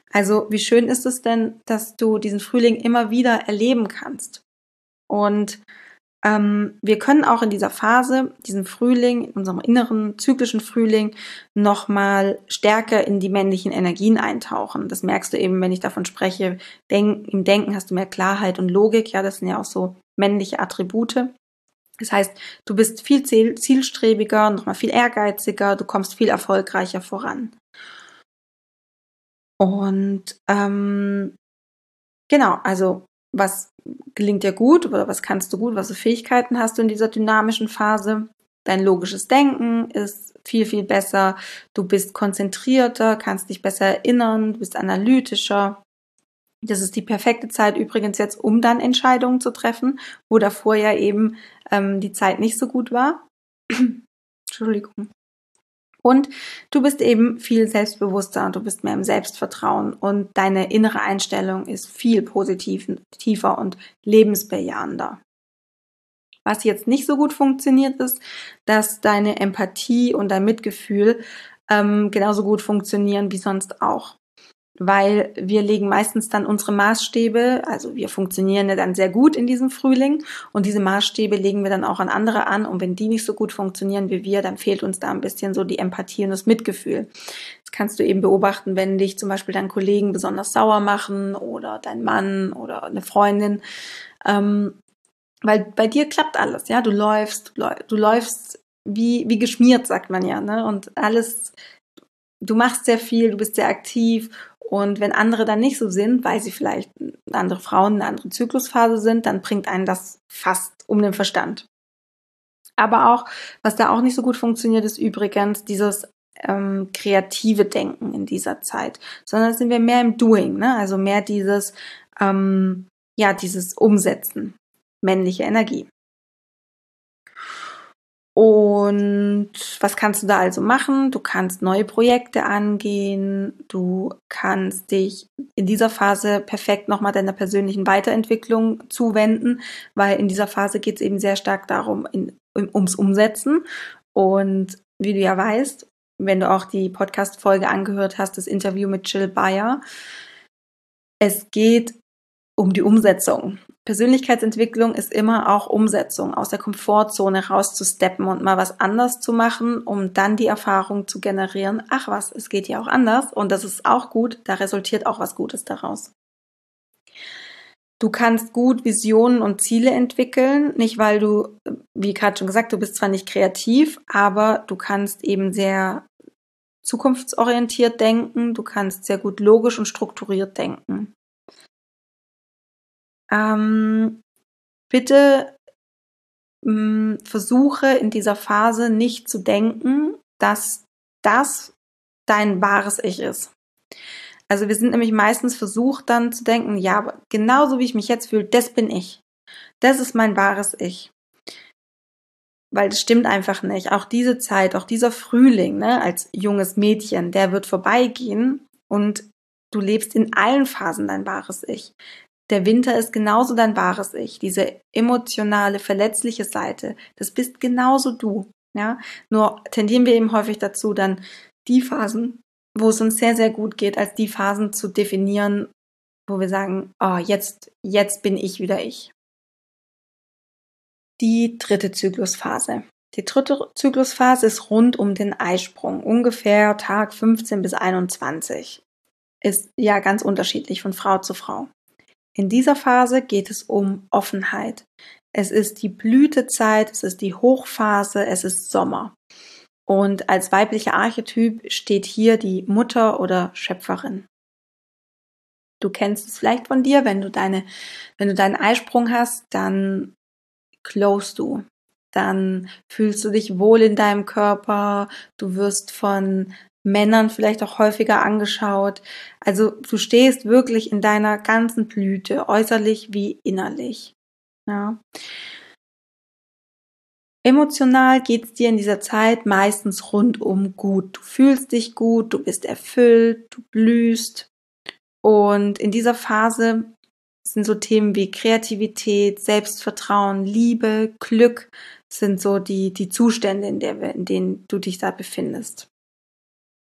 Also wie schön ist es denn, dass du diesen Frühling immer wieder erleben kannst. Und ähm, wir können auch in dieser Phase, diesen Frühling, in unserem inneren zyklischen Frühling, nochmal stärker in die männlichen Energien eintauchen. Das merkst du eben, wenn ich davon spreche, denk, im Denken hast du mehr Klarheit und Logik. Ja, das sind ja auch so männliche Attribute. Das heißt, du bist viel zielstrebiger, nochmal viel ehrgeiziger, du kommst viel erfolgreicher voran. Und ähm, genau, also was gelingt dir gut oder was kannst du gut, was für Fähigkeiten hast du in dieser dynamischen Phase? Dein logisches Denken ist viel, viel besser. Du bist konzentrierter, kannst dich besser erinnern, du bist analytischer. Das ist die perfekte Zeit übrigens jetzt, um dann Entscheidungen zu treffen, wo davor ja eben ähm, die Zeit nicht so gut war. Entschuldigung. Und du bist eben viel selbstbewusster und du bist mehr im Selbstvertrauen und deine innere Einstellung ist viel positiv, tiefer und lebensbejahender. Was jetzt nicht so gut funktioniert ist, dass deine Empathie und dein Mitgefühl ähm, genauso gut funktionieren wie sonst auch. Weil wir legen meistens dann unsere Maßstäbe, also wir funktionieren ja dann sehr gut in diesem Frühling und diese Maßstäbe legen wir dann auch an andere an und wenn die nicht so gut funktionieren wie wir, dann fehlt uns da ein bisschen so die Empathie und das Mitgefühl. Das kannst du eben beobachten, wenn dich zum Beispiel deine Kollegen besonders sauer machen oder dein Mann oder eine Freundin, ähm, weil bei dir klappt alles, ja, du läufst, du läufst wie, wie geschmiert, sagt man ja, ne, und alles, du machst sehr viel, du bist sehr aktiv. Und wenn andere dann nicht so sind, weil sie vielleicht andere Frauen, eine andere Zyklusphase sind, dann bringt einen das fast um den Verstand. Aber auch, was da auch nicht so gut funktioniert, ist übrigens dieses ähm, kreative Denken in dieser Zeit. Sondern sind wir mehr im Doing, ne? Also mehr dieses, ähm, ja, dieses Umsetzen, männliche Energie. Und was kannst du da also machen? Du kannst neue Projekte angehen, du kannst dich in dieser Phase perfekt nochmal deiner persönlichen Weiterentwicklung zuwenden, weil in dieser Phase geht es eben sehr stark darum, in, ums Umsetzen. Und wie du ja weißt, wenn du auch die Podcast-Folge angehört hast, das Interview mit Jill Bayer, es geht um die Umsetzung. Persönlichkeitsentwicklung ist immer auch Umsetzung, aus der Komfortzone rauszusteppen und mal was anders zu machen, um dann die Erfahrung zu generieren, ach was, es geht ja auch anders und das ist auch gut, da resultiert auch was Gutes daraus. Du kannst gut Visionen und Ziele entwickeln, nicht weil du, wie gerade schon gesagt, du bist zwar nicht kreativ, aber du kannst eben sehr zukunftsorientiert denken, du kannst sehr gut logisch und strukturiert denken. Ähm, bitte mh, versuche in dieser Phase nicht zu denken, dass das dein wahres Ich ist. Also wir sind nämlich meistens versucht dann zu denken, ja, aber genauso wie ich mich jetzt fühle, das bin ich. Das ist mein wahres Ich. Weil das stimmt einfach nicht. Auch diese Zeit, auch dieser Frühling, ne, als junges Mädchen, der wird vorbeigehen und du lebst in allen Phasen dein wahres Ich. Der Winter ist genauso dein wahres Ich, diese emotionale, verletzliche Seite, das bist genauso du, ja. Nur tendieren wir eben häufig dazu, dann die Phasen, wo es uns sehr, sehr gut geht, als die Phasen zu definieren, wo wir sagen, oh, jetzt, jetzt bin ich wieder ich. Die dritte Zyklusphase. Die dritte Zyklusphase ist rund um den Eisprung, ungefähr Tag fünfzehn bis einundzwanzig. Ist ja ganz unterschiedlich von Frau zu Frau. In dieser Phase geht es um Offenheit. Es ist die Blütezeit, es ist die Hochphase, es ist Sommer. Und als weiblicher Archetyp steht hier die Mutter oder Schöpferin. Du kennst es vielleicht von dir, wenn du deine, wenn du deinen Eisprung hast, dann glowst du. Dann fühlst du dich wohl in deinem Körper, du wirst von Männern vielleicht auch häufiger angeschaut. Also du stehst wirklich in deiner ganzen Blüte, äußerlich wie innerlich. Ja. Emotional geht es dir in dieser Zeit meistens rundum gut. Du fühlst dich gut, du bist erfüllt, du blühst. Und in dieser Phase sind so Themen wie Kreativität, Selbstvertrauen, Liebe, Glück sind so die, die Zustände, in, der, in denen du dich da befindest.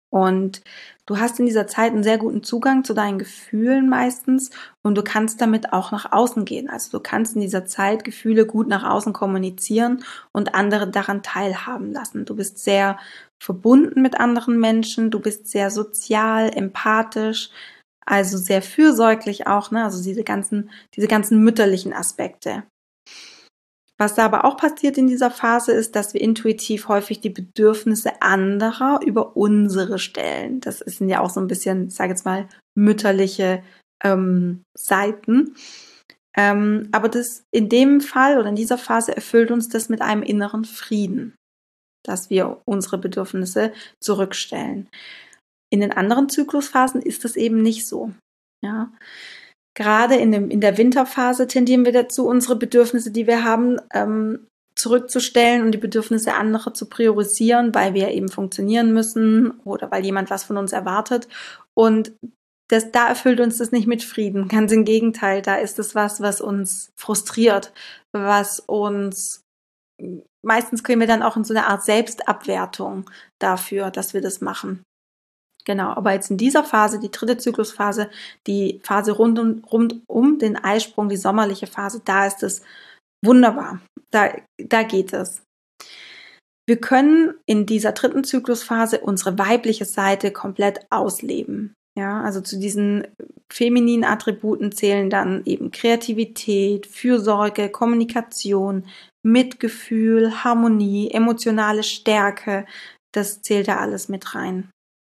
Und du hast in dieser Zeit einen sehr guten Zugang zu deinen Gefühlen meistens und du kannst damit auch nach außen gehen. Also du kannst in dieser Zeit Gefühle gut nach außen kommunizieren und andere daran teilhaben lassen. Du bist sehr verbunden mit anderen Menschen, du bist sehr sozial, empathisch, also sehr fürsorglich auch, ne? Also diese ganzen, diese ganzen mütterlichen Aspekte. Was da aber auch passiert in dieser Phase ist, dass wir intuitiv häufig die Bedürfnisse anderer über unsere stellen. Das sind ja auch so ein bisschen, ich sage jetzt mal, mütterliche ähm, Seiten. Ähm, aber das in dem Fall oder in dieser Phase erfüllt uns das mit einem inneren Frieden, dass wir unsere Bedürfnisse zurückstellen. In den anderen Zyklusphasen ist das eben nicht so. Ja. Gerade in, dem, in der Winterphase tendieren wir dazu, unsere Bedürfnisse, die wir haben, ähm, zurückzustellen und die Bedürfnisse anderer zu priorisieren, weil wir eben funktionieren müssen oder weil jemand was von uns erwartet. Und das, da erfüllt uns das nicht mit Frieden. Ganz im Gegenteil, da ist es was, was uns frustriert, was uns, meistens kriegen wir dann auch in so eine Art Selbstabwertung dafür, dass wir das machen. Genau, aber jetzt in dieser Phase, die dritte Zyklusphase, die Phase rund um, rund um den Eisprung, die sommerliche Phase, da ist es wunderbar. Da, da geht es. Wir können in dieser dritten Zyklusphase unsere weibliche Seite komplett ausleben. Ja, also zu diesen femininen Attributen zählen dann eben Kreativität, Fürsorge, Kommunikation, Mitgefühl, Harmonie, emotionale Stärke. Das zählt da alles mit rein.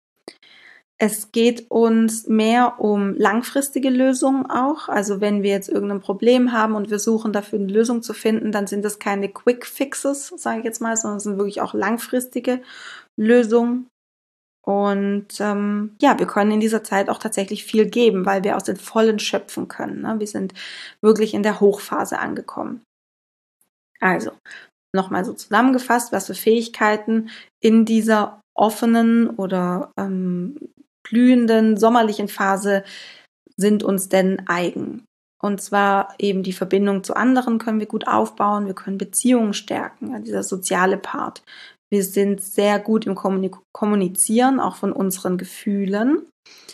Es geht uns mehr um langfristige Lösungen auch. Also wenn wir jetzt irgendein Problem haben und wir suchen dafür eine Lösung zu finden, dann sind das keine Quick Fixes, sage ich jetzt mal, sondern es sind wirklich auch langfristige Lösungen. Und ähm, ja, wir können in dieser Zeit auch tatsächlich viel geben, weil wir aus den Vollen schöpfen können. Ne? Wir sind wirklich in der Hochphase angekommen. Also, nochmal so zusammengefasst, was für Fähigkeiten in dieser offenen oder ähm, blühenden sommerlichen Phase sind uns denn eigen. Und zwar eben die Verbindung zu anderen können wir gut aufbauen, wir können Beziehungen stärken, ja, dieser soziale Part. Wir sind sehr gut im Kommunizieren, auch von unseren Gefühlen.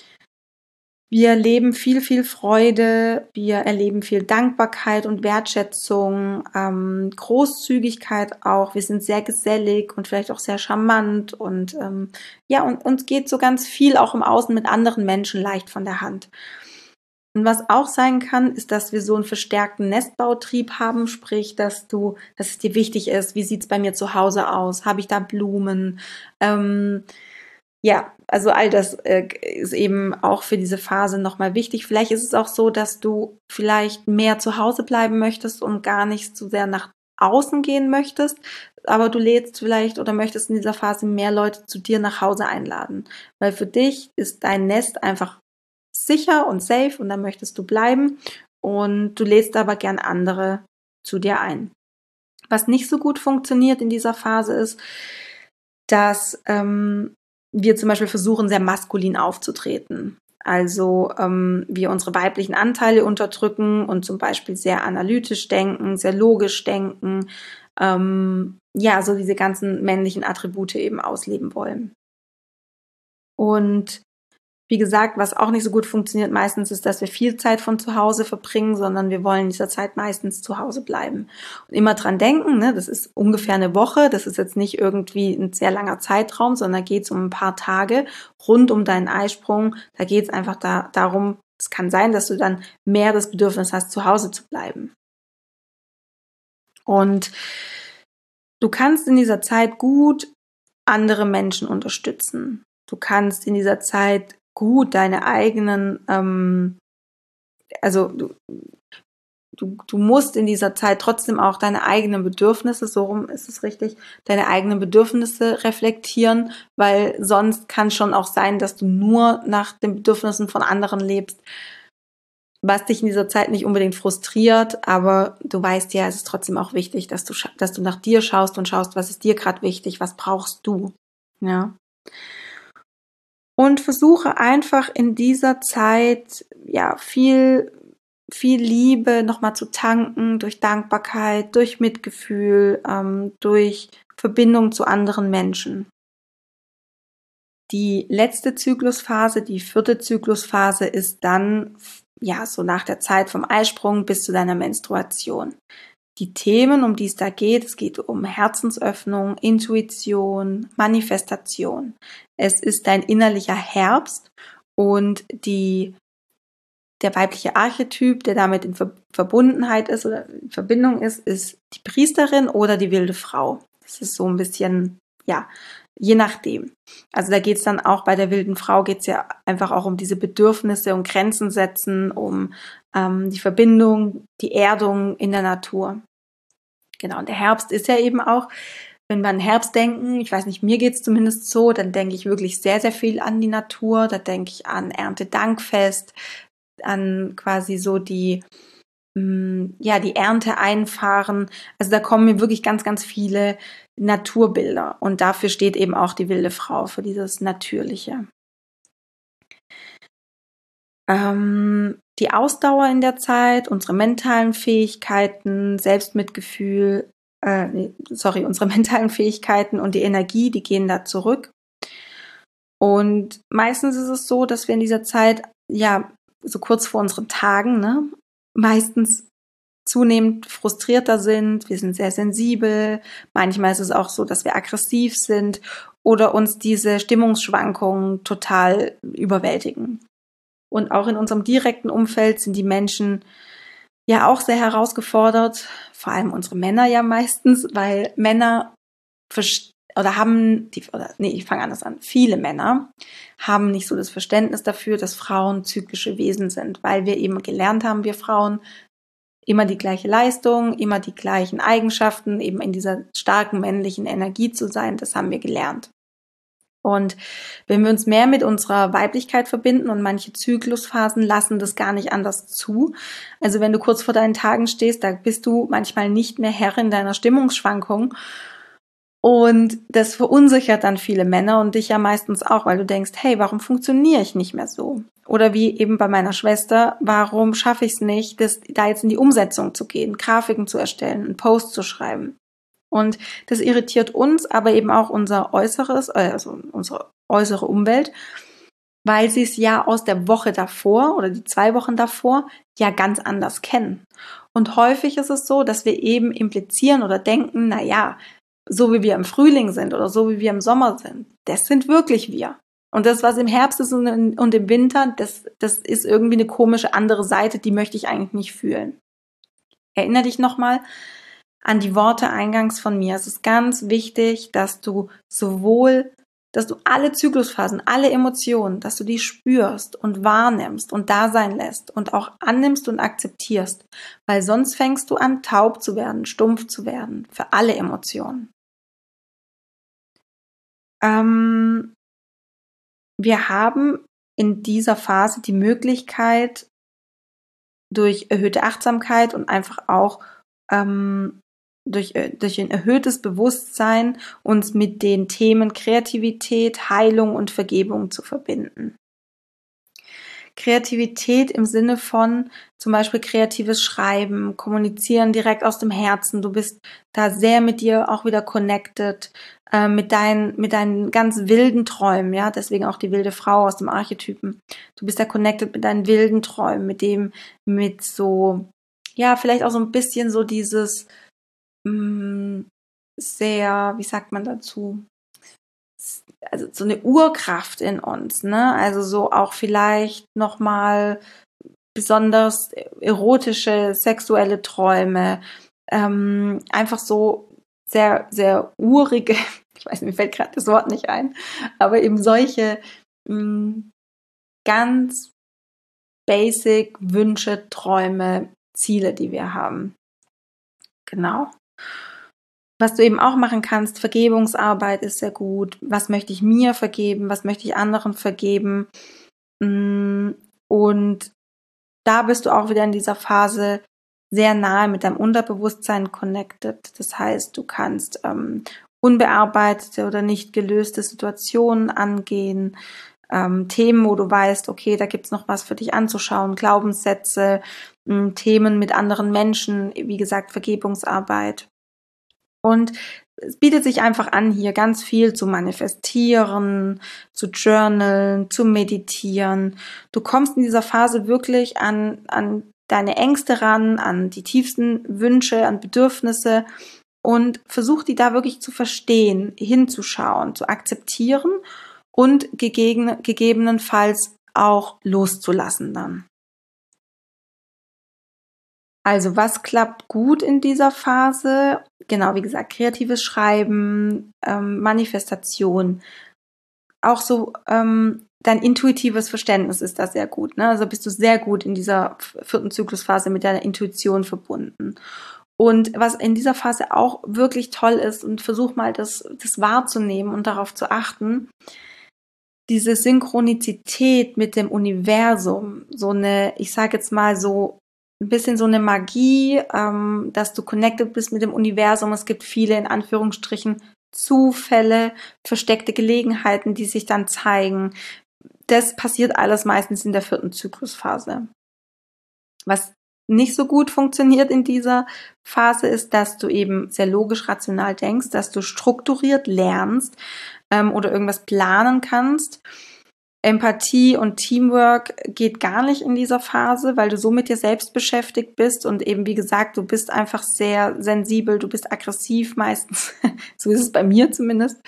Wir erleben viel, viel Freude, wir erleben viel Dankbarkeit und Wertschätzung, ähm, Großzügigkeit auch. Wir sind sehr gesellig und vielleicht auch sehr charmant und ähm, ja, und uns geht so ganz viel auch im Außen mit anderen Menschen leicht von der Hand. Und was auch sein kann, ist, dass wir so einen verstärkten Nestbautrieb haben, sprich, dass du, dass es dir wichtig ist, wie sieht's bei mir zu Hause aus? Habe ich da Blumen? Ähm, Ja, also all das äh, ist eben auch für diese Phase nochmal wichtig. Vielleicht ist es auch so, dass du vielleicht mehr zu Hause bleiben möchtest und gar nicht so sehr nach außen gehen möchtest, aber du lädst vielleicht oder möchtest in dieser Phase mehr Leute zu dir nach Hause einladen, weil für dich ist dein Nest einfach sicher und safe und da möchtest du bleiben und du lädst aber gern andere zu dir ein. Was nicht so gut funktioniert in dieser Phase ist, dass ähm, wir zum Beispiel versuchen, sehr maskulin aufzutreten. Also ähm, wir unsere weiblichen Anteile unterdrücken und zum Beispiel sehr analytisch denken, sehr logisch denken, ähm, ja, so diese ganzen männlichen Attribute eben ausleben wollen. Und wie gesagt, was auch nicht so gut funktioniert meistens ist, dass wir viel Zeit von zu Hause verbringen, sondern wir wollen in dieser Zeit meistens zu Hause bleiben. Und immer dran denken, ne, das ist ungefähr eine Woche, das ist jetzt nicht irgendwie ein sehr langer Zeitraum, sondern da geht es um ein paar Tage rund um deinen Eisprung. Da geht es einfach da, darum, es kann sein, dass du dann mehr das Bedürfnis hast, zu Hause zu bleiben. Und du kannst in dieser Zeit gut andere Menschen unterstützen. Du kannst in dieser Zeit gut deine eigenen, ähm, also du, du, du musst in dieser Zeit trotzdem auch deine eigenen Bedürfnisse, so rum ist es richtig, deine eigenen Bedürfnisse reflektieren, weil sonst kann schon auch sein, dass du nur nach den Bedürfnissen von anderen lebst, was dich in dieser Zeit nicht unbedingt frustriert, aber du weißt ja, es ist trotzdem auch wichtig, dass du, dass du nach dir schaust und schaust, was ist dir gerade wichtig, was brauchst du, ja. Und versuche einfach in dieser Zeit ja viel, viel Liebe nochmal zu tanken durch Dankbarkeit, durch Mitgefühl, ähm, durch Verbindung zu anderen Menschen. Die letzte Zyklusphase, die vierte Zyklusphase, ist dann ja so nach der Zeit vom Eisprung bis zu deiner Menstruation. Die Themen, um die es da geht, es geht um Herzensöffnung, Intuition, Manifestation. Es ist dein innerlicher Herbst und die, der weibliche Archetyp, der damit in Ver- Verbundenheit ist oder in Verbindung ist, ist die Priesterin oder die wilde Frau. Das ist so ein bisschen, ja, je nachdem. Also da geht es dann auch bei der wilden Frau, geht es ja einfach auch um diese Bedürfnisse, um Grenzen setzen, um ähm, die Verbindung, die Erdung in der Natur. Genau, und der Herbst ist ja eben auch, wenn wir an Herbst denken, ich weiß nicht, mir geht's zumindest so, dann denke ich wirklich sehr, sehr viel an die Natur, da denke ich an Erntedankfest, an quasi so die, mh, ja, die Ernte einfahren. Also da kommen mir wirklich ganz, ganz viele Naturbilder und dafür steht eben auch die wilde Frau, für dieses Natürliche. Ähm, die Ausdauer in der Zeit, unsere mentalen Fähigkeiten, Selbstmitgefühl, äh, nee, sorry, unsere mentalen Fähigkeiten und die Energie, die gehen da zurück. Und meistens ist es so, dass wir in dieser Zeit, ja, so kurz vor unseren Tagen, ne, meistens zunehmend frustrierter sind, wir sind sehr sensibel, manchmal ist es auch so, dass wir aggressiv sind oder uns diese Stimmungsschwankungen total überwältigen. Und auch in unserem direkten Umfeld sind die Menschen ja auch sehr herausgefordert, vor allem unsere Männer ja meistens, weil Männer oder haben, die, oder nee, ich fange anders an, viele Männer haben nicht so das Verständnis dafür, dass Frauen zyklische Wesen sind, weil wir eben gelernt haben, wir Frauen, immer die gleiche Leistung, immer die gleichen Eigenschaften, eben in dieser starken männlichen Energie zu sein, das haben wir gelernt. Und wenn wir uns mehr mit unserer Weiblichkeit verbinden und manche Zyklusphasen lassen das gar nicht anders zu. Also wenn du kurz vor deinen Tagen stehst, da bist du manchmal nicht mehr Herrin deiner Stimmungsschwankung. Und das verunsichert dann viele Männer und dich ja meistens auch, weil du denkst, hey, warum funktioniere ich nicht mehr so? Oder wie eben bei meiner Schwester, warum schaffe ich es nicht, das, da jetzt in die Umsetzung zu gehen, Grafiken zu erstellen, einen Post zu schreiben? Und das irritiert uns, aber eben auch unser Äußeres, also unsere äußere Umwelt, weil sie es ja aus der Woche davor oder die zwei Wochen davor ja ganz anders kennen. Und häufig ist es so, dass wir eben implizieren oder denken, na ja, so wie wir im Frühling sind oder so wie wir im Sommer sind, das sind wirklich wir. Und das, was im Herbst ist und im Winter, das, das ist irgendwie eine komische andere Seite, die möchte ich eigentlich nicht fühlen. Erinnere dich nochmal an die Worte eingangs von mir. Es ist ganz wichtig, dass du sowohl, dass du alle Zyklusphasen, alle Emotionen, dass du die spürst und wahrnimmst und da sein lässt und auch annimmst und akzeptierst, weil sonst fängst du an, taub zu werden, stumpf zu werden für alle Emotionen. Ähm, wir haben in dieser Phase die Möglichkeit, durch erhöhte Achtsamkeit und einfach auch ähm, durch, durch ein erhöhtes Bewusstsein uns mit den Themen Kreativität, Heilung und Vergebung zu verbinden. Kreativität im Sinne von zum Beispiel kreatives Schreiben, Kommunizieren direkt aus dem Herzen. Du bist da sehr mit dir auch wieder connected, äh, mit deinen, mit deinen ganz wilden Träumen, ja, deswegen auch die wilde Frau aus dem Archetypen. Du bist da connected mit deinen wilden Träumen, mit dem, mit so, ja, vielleicht auch so ein bisschen so dieses mh, sehr, wie sagt man dazu? Also so eine Urkraft in uns, ne? Also so auch vielleicht nochmal besonders erotische, sexuelle Träume, ähm, einfach so sehr, sehr urige, ich weiß nicht, mir fällt gerade das Wort nicht ein, aber eben solche mh, ganz basic Wünsche, Träume, Ziele, die wir haben. Genau. Was du eben auch machen kannst, Vergebungsarbeit ist sehr gut. Was möchte ich mir vergeben? Was möchte ich anderen vergeben? Und da bist du auch wieder in dieser Phase sehr nahe mit deinem Unterbewusstsein connected. Das heißt, du kannst ähm, unbearbeitete oder nicht gelöste Situationen angehen, ähm, Themen, wo du weißt, okay, da gibt's noch was für dich anzuschauen, Glaubenssätze, ähm, Themen mit anderen Menschen, wie gesagt, Vergebungsarbeit. Und es bietet sich einfach an, hier ganz viel zu manifestieren, zu journalen, zu meditieren. Du kommst in dieser Phase wirklich an, an deine Ängste ran, an die tiefsten Wünsche, an Bedürfnisse und versuch die da wirklich zu verstehen, hinzuschauen, zu akzeptieren und gegeben, gegebenenfalls auch loszulassen dann. Also was klappt gut in dieser Phase? Genau, wie gesagt, kreatives Schreiben, ähm, Manifestation. Auch so ähm, dein intuitives Verständnis ist da sehr gut. Ne? Also bist du sehr gut in dieser vierten Zyklusphase mit deiner Intuition verbunden. Und was in dieser Phase auch wirklich toll ist, und versuch mal das, das wahrzunehmen und darauf zu achten, diese Synchronizität mit dem Universum, so eine, ich sage jetzt mal so, ein bisschen so eine Magie, ähm, dass du connected bist mit dem Universum. Es gibt viele, in Anführungsstrichen, Zufälle, versteckte Gelegenheiten, die sich dann zeigen. Das passiert alles meistens in der vierten Zyklusphase. Was nicht so gut funktioniert in dieser Phase ist, dass du eben sehr logisch rational denkst, dass du strukturiert lernst ähm, oder irgendwas planen kannst. Empathie und Teamwork geht gar nicht in dieser Phase, weil du so mit dir selbst beschäftigt bist und eben, wie gesagt, du bist einfach sehr sensibel, du bist aggressiv meistens, so ist es bei mir zumindest,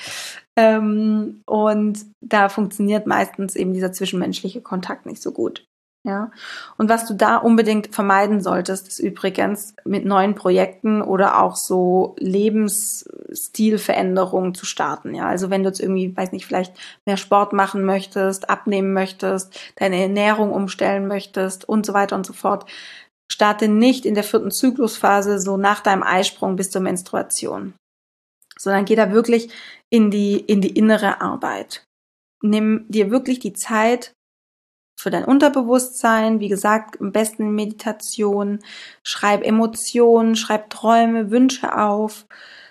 ähm, und da funktioniert meistens eben dieser zwischenmenschliche Kontakt nicht so gut. Ja, und was du da unbedingt vermeiden solltest, ist übrigens mit neuen Projekten oder auch so Lebensstilveränderungen zu starten. Ja, also wenn du jetzt irgendwie, weiß nicht, vielleicht mehr Sport machen möchtest, abnehmen möchtest, deine Ernährung umstellen möchtest und so weiter und so fort, starte nicht in der vierten Zyklusphase so nach deinem Eisprung bis zur Menstruation, sondern geh da wirklich in die, in die innere Arbeit. Nimm dir wirklich die Zeit für dein Unterbewusstsein, wie gesagt, am besten in Meditation, schreib Emotionen, schreib Träume, Wünsche auf,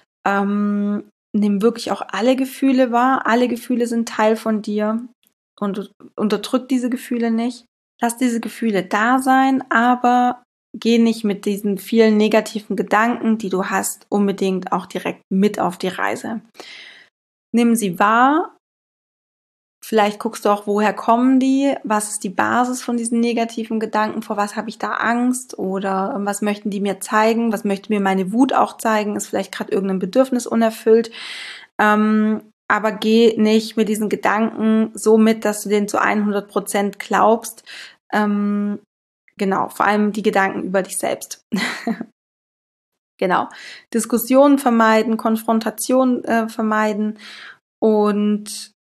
ähm, nimm wirklich auch alle Gefühle wahr, alle Gefühle sind Teil von dir und unterdrück diese Gefühle nicht, lass diese Gefühle da sein, aber geh nicht mit diesen vielen negativen Gedanken, die du hast, unbedingt auch direkt mit auf die Reise. Nimm sie wahr. Vielleicht guckst du auch, woher kommen die, was ist die Basis von diesen negativen Gedanken, vor was habe ich da Angst oder was möchten die mir zeigen, was möchte mir meine Wut auch zeigen, ist vielleicht gerade irgendein Bedürfnis unerfüllt, ähm, aber geh nicht mit diesen Gedanken so mit, dass du denen zu hundert Prozent glaubst, ähm, genau, vor allem die Gedanken über dich selbst. Genau, Diskussionen vermeiden, Konfrontation äh, vermeiden und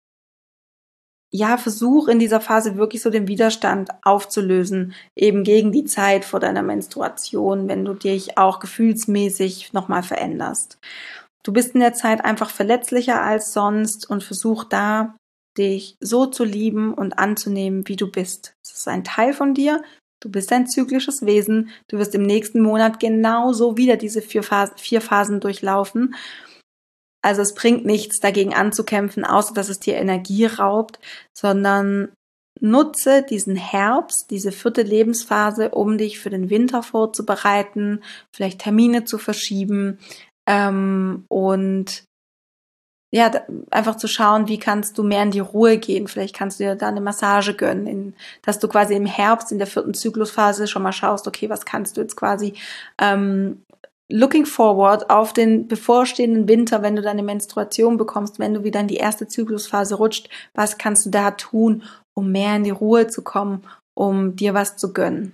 ja, versuch in dieser Phase wirklich so den Widerstand aufzulösen, eben gegen die Zeit vor deiner Menstruation, wenn du dich auch gefühlsmäßig nochmal veränderst. Du bist in der Zeit einfach verletzlicher als sonst und versuch da, dich so zu lieben und anzunehmen, wie du bist. Das ist ein Teil von dir, du bist ein zyklisches Wesen, du wirst im nächsten Monat genauso wieder diese vier Phasen, vier Phasen durchlaufen. Also es bringt nichts, dagegen anzukämpfen, außer dass es dir Energie raubt, sondern nutze diesen Herbst, diese vierte Lebensphase, um dich für den Winter vorzubereiten, vielleicht Termine zu verschieben ähm, und ja, da, einfach zu schauen, wie kannst du mehr in die Ruhe gehen. Vielleicht kannst du dir da eine Massage gönnen, in, dass du quasi im Herbst in der vierten Zyklusphase schon mal schaust, okay, was kannst du jetzt quasi ähm, looking forward auf den bevorstehenden Winter, wenn du deine Menstruation bekommst, wenn du wieder in die erste Zyklusphase rutscht, was kannst du da tun, um mehr in die Ruhe zu kommen, um dir was zu gönnen?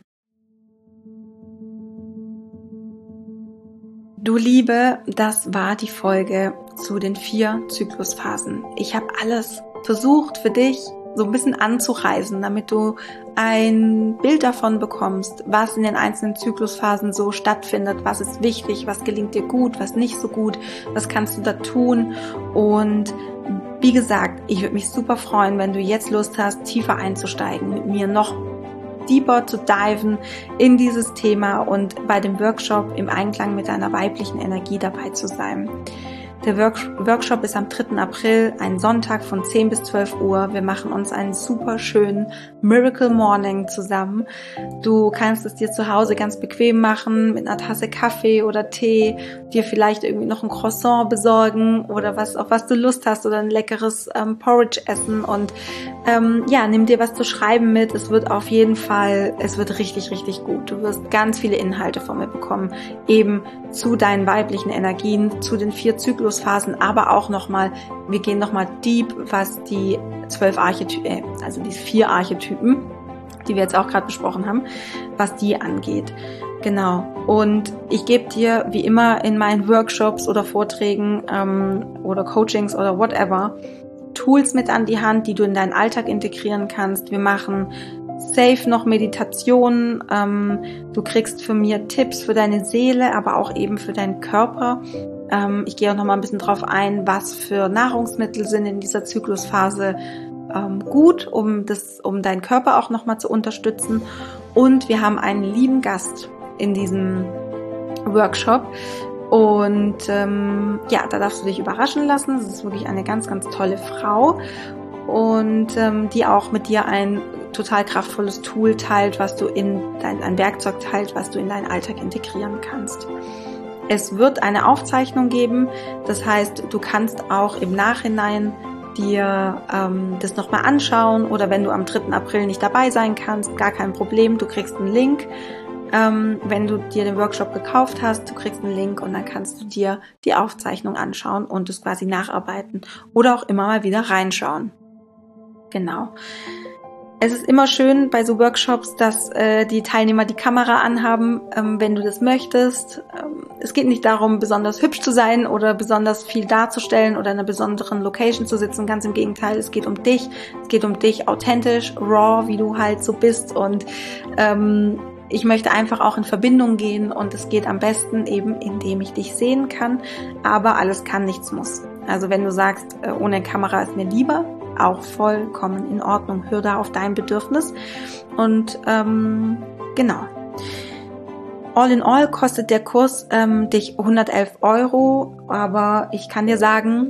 Du Liebe, das war die Folge zu den vier Zyklusphasen. Ich habe alles versucht für dich so ein bisschen anzureißen, damit du ein Bild davon bekommst, was in den einzelnen Zyklusphasen so stattfindet, was ist wichtig, was gelingt dir gut, was nicht so gut, was kannst du da tun. Und wie gesagt, ich würde mich super freuen, wenn du jetzt Lust hast, tiefer einzusteigen, mit mir noch deeper zu diven in dieses Thema und bei dem Workshop im Einklang mit deiner weiblichen Energie dabei zu sein. Der Workshop ist am dritten April, ein Sonntag von zehn bis zwölf Uhr. Wir machen uns einen super schönen Miracle Morning zusammen. Du kannst es dir zu Hause ganz bequem machen mit einer Tasse Kaffee oder Tee, dir vielleicht irgendwie noch ein Croissant besorgen oder was, auf was du Lust hast oder ein leckeres ähm, Porridge essen und ähm, ja, nimm dir was zu schreiben mit. Es wird auf jeden Fall, es wird richtig, richtig gut. Du wirst ganz viele Inhalte von mir bekommen, eben zu deinen weiblichen Energien, zu den vier Zyklusphasen, aber auch nochmal, wir gehen nochmal deep, was die zwölf Archetypen, äh, also die vier Archetypen, die wir jetzt auch gerade besprochen haben, was die angeht. Genau. Und ich gebe dir, wie immer in meinen Workshops oder Vorträgen ähm, oder Coachings oder whatever, Tools mit an die Hand, die du in deinen Alltag integrieren kannst. Wir machen safe noch Meditationen. Ähm, du kriegst von mir Tipps für deine Seele, aber auch eben für deinen Körper. Ähm, ich gehe auch noch mal ein bisschen drauf ein, was für Nahrungsmittel sind in dieser Zyklusphase ähm, gut, um das, um deinen Körper auch noch mal zu unterstützen. Und wir haben einen lieben Gast in diesem Workshop und ähm, ja, da darfst du dich überraschen lassen. Das ist wirklich eine ganz, ganz tolle Frau und ähm, die auch mit dir ein total kraftvolles Tool teilt, was du in dein, ein Werkzeug teilt, was du in deinen Alltag integrieren kannst. Es wird eine Aufzeichnung geben, das heißt, du kannst auch im Nachhinein dir ähm, das nochmal anschauen oder wenn du am dritten April nicht dabei sein kannst, gar kein Problem, du kriegst einen Link. Ähm, wenn du dir den Workshop gekauft hast, du kriegst einen Link und dann kannst du dir die Aufzeichnung anschauen und es quasi nacharbeiten oder auch immer mal wieder reinschauen. Genau. Es ist immer schön bei so Workshops, dass äh, die Teilnehmer die Kamera anhaben, ähm, wenn du das möchtest. Ähm, es geht nicht darum, besonders hübsch zu sein oder besonders viel darzustellen oder in einer besonderen Location zu sitzen. Ganz im Gegenteil, es geht um dich. Es geht um dich authentisch, raw, wie du halt so bist und ähm, ich möchte einfach auch in Verbindung gehen und es geht am besten eben, indem ich dich sehen kann, aber alles kann, nichts muss. Also wenn du sagst, ohne Kamera ist mir lieber, auch vollkommen in Ordnung, hör da auf dein Bedürfnis und ähm, genau. All in all kostet der Kurs ähm, dich hundertelf Euro, aber ich kann dir sagen,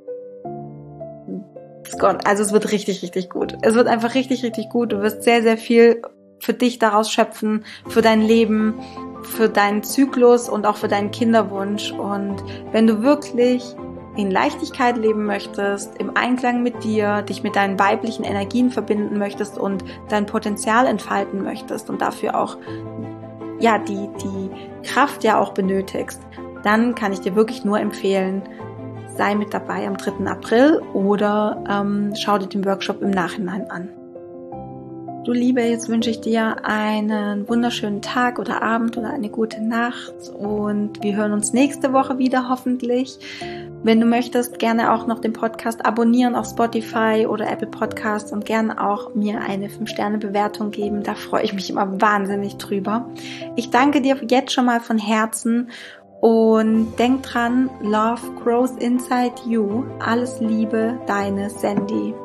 also es wird richtig, richtig gut. Es wird einfach richtig, richtig gut. Du wirst sehr, sehr viel für dich daraus schöpfen, für dein Leben, für deinen Zyklus und auch für deinen Kinderwunsch. Und wenn du wirklich in Leichtigkeit leben möchtest, im Einklang mit dir, dich mit deinen weiblichen Energien verbinden möchtest und dein Potenzial entfalten möchtest und dafür auch ja die die Kraft ja auch benötigst, dann kann ich dir wirklich nur empfehlen, sei mit dabei am dritten April oder ähm, schau dir den Workshop im Nachhinein an. Du Liebe, jetzt wünsche ich dir einen wunderschönen Tag oder Abend oder eine gute Nacht und wir hören uns nächste Woche wieder hoffentlich. Wenn du möchtest, gerne auch noch den Podcast abonnieren auf Spotify oder Apple Podcasts und gerne auch mir eine fünf Sterne Bewertung geben. Da freue ich mich immer wahnsinnig drüber. Ich danke dir jetzt schon mal von Herzen und denk dran, Love grows inside you. Alles Liebe, deine Sandy.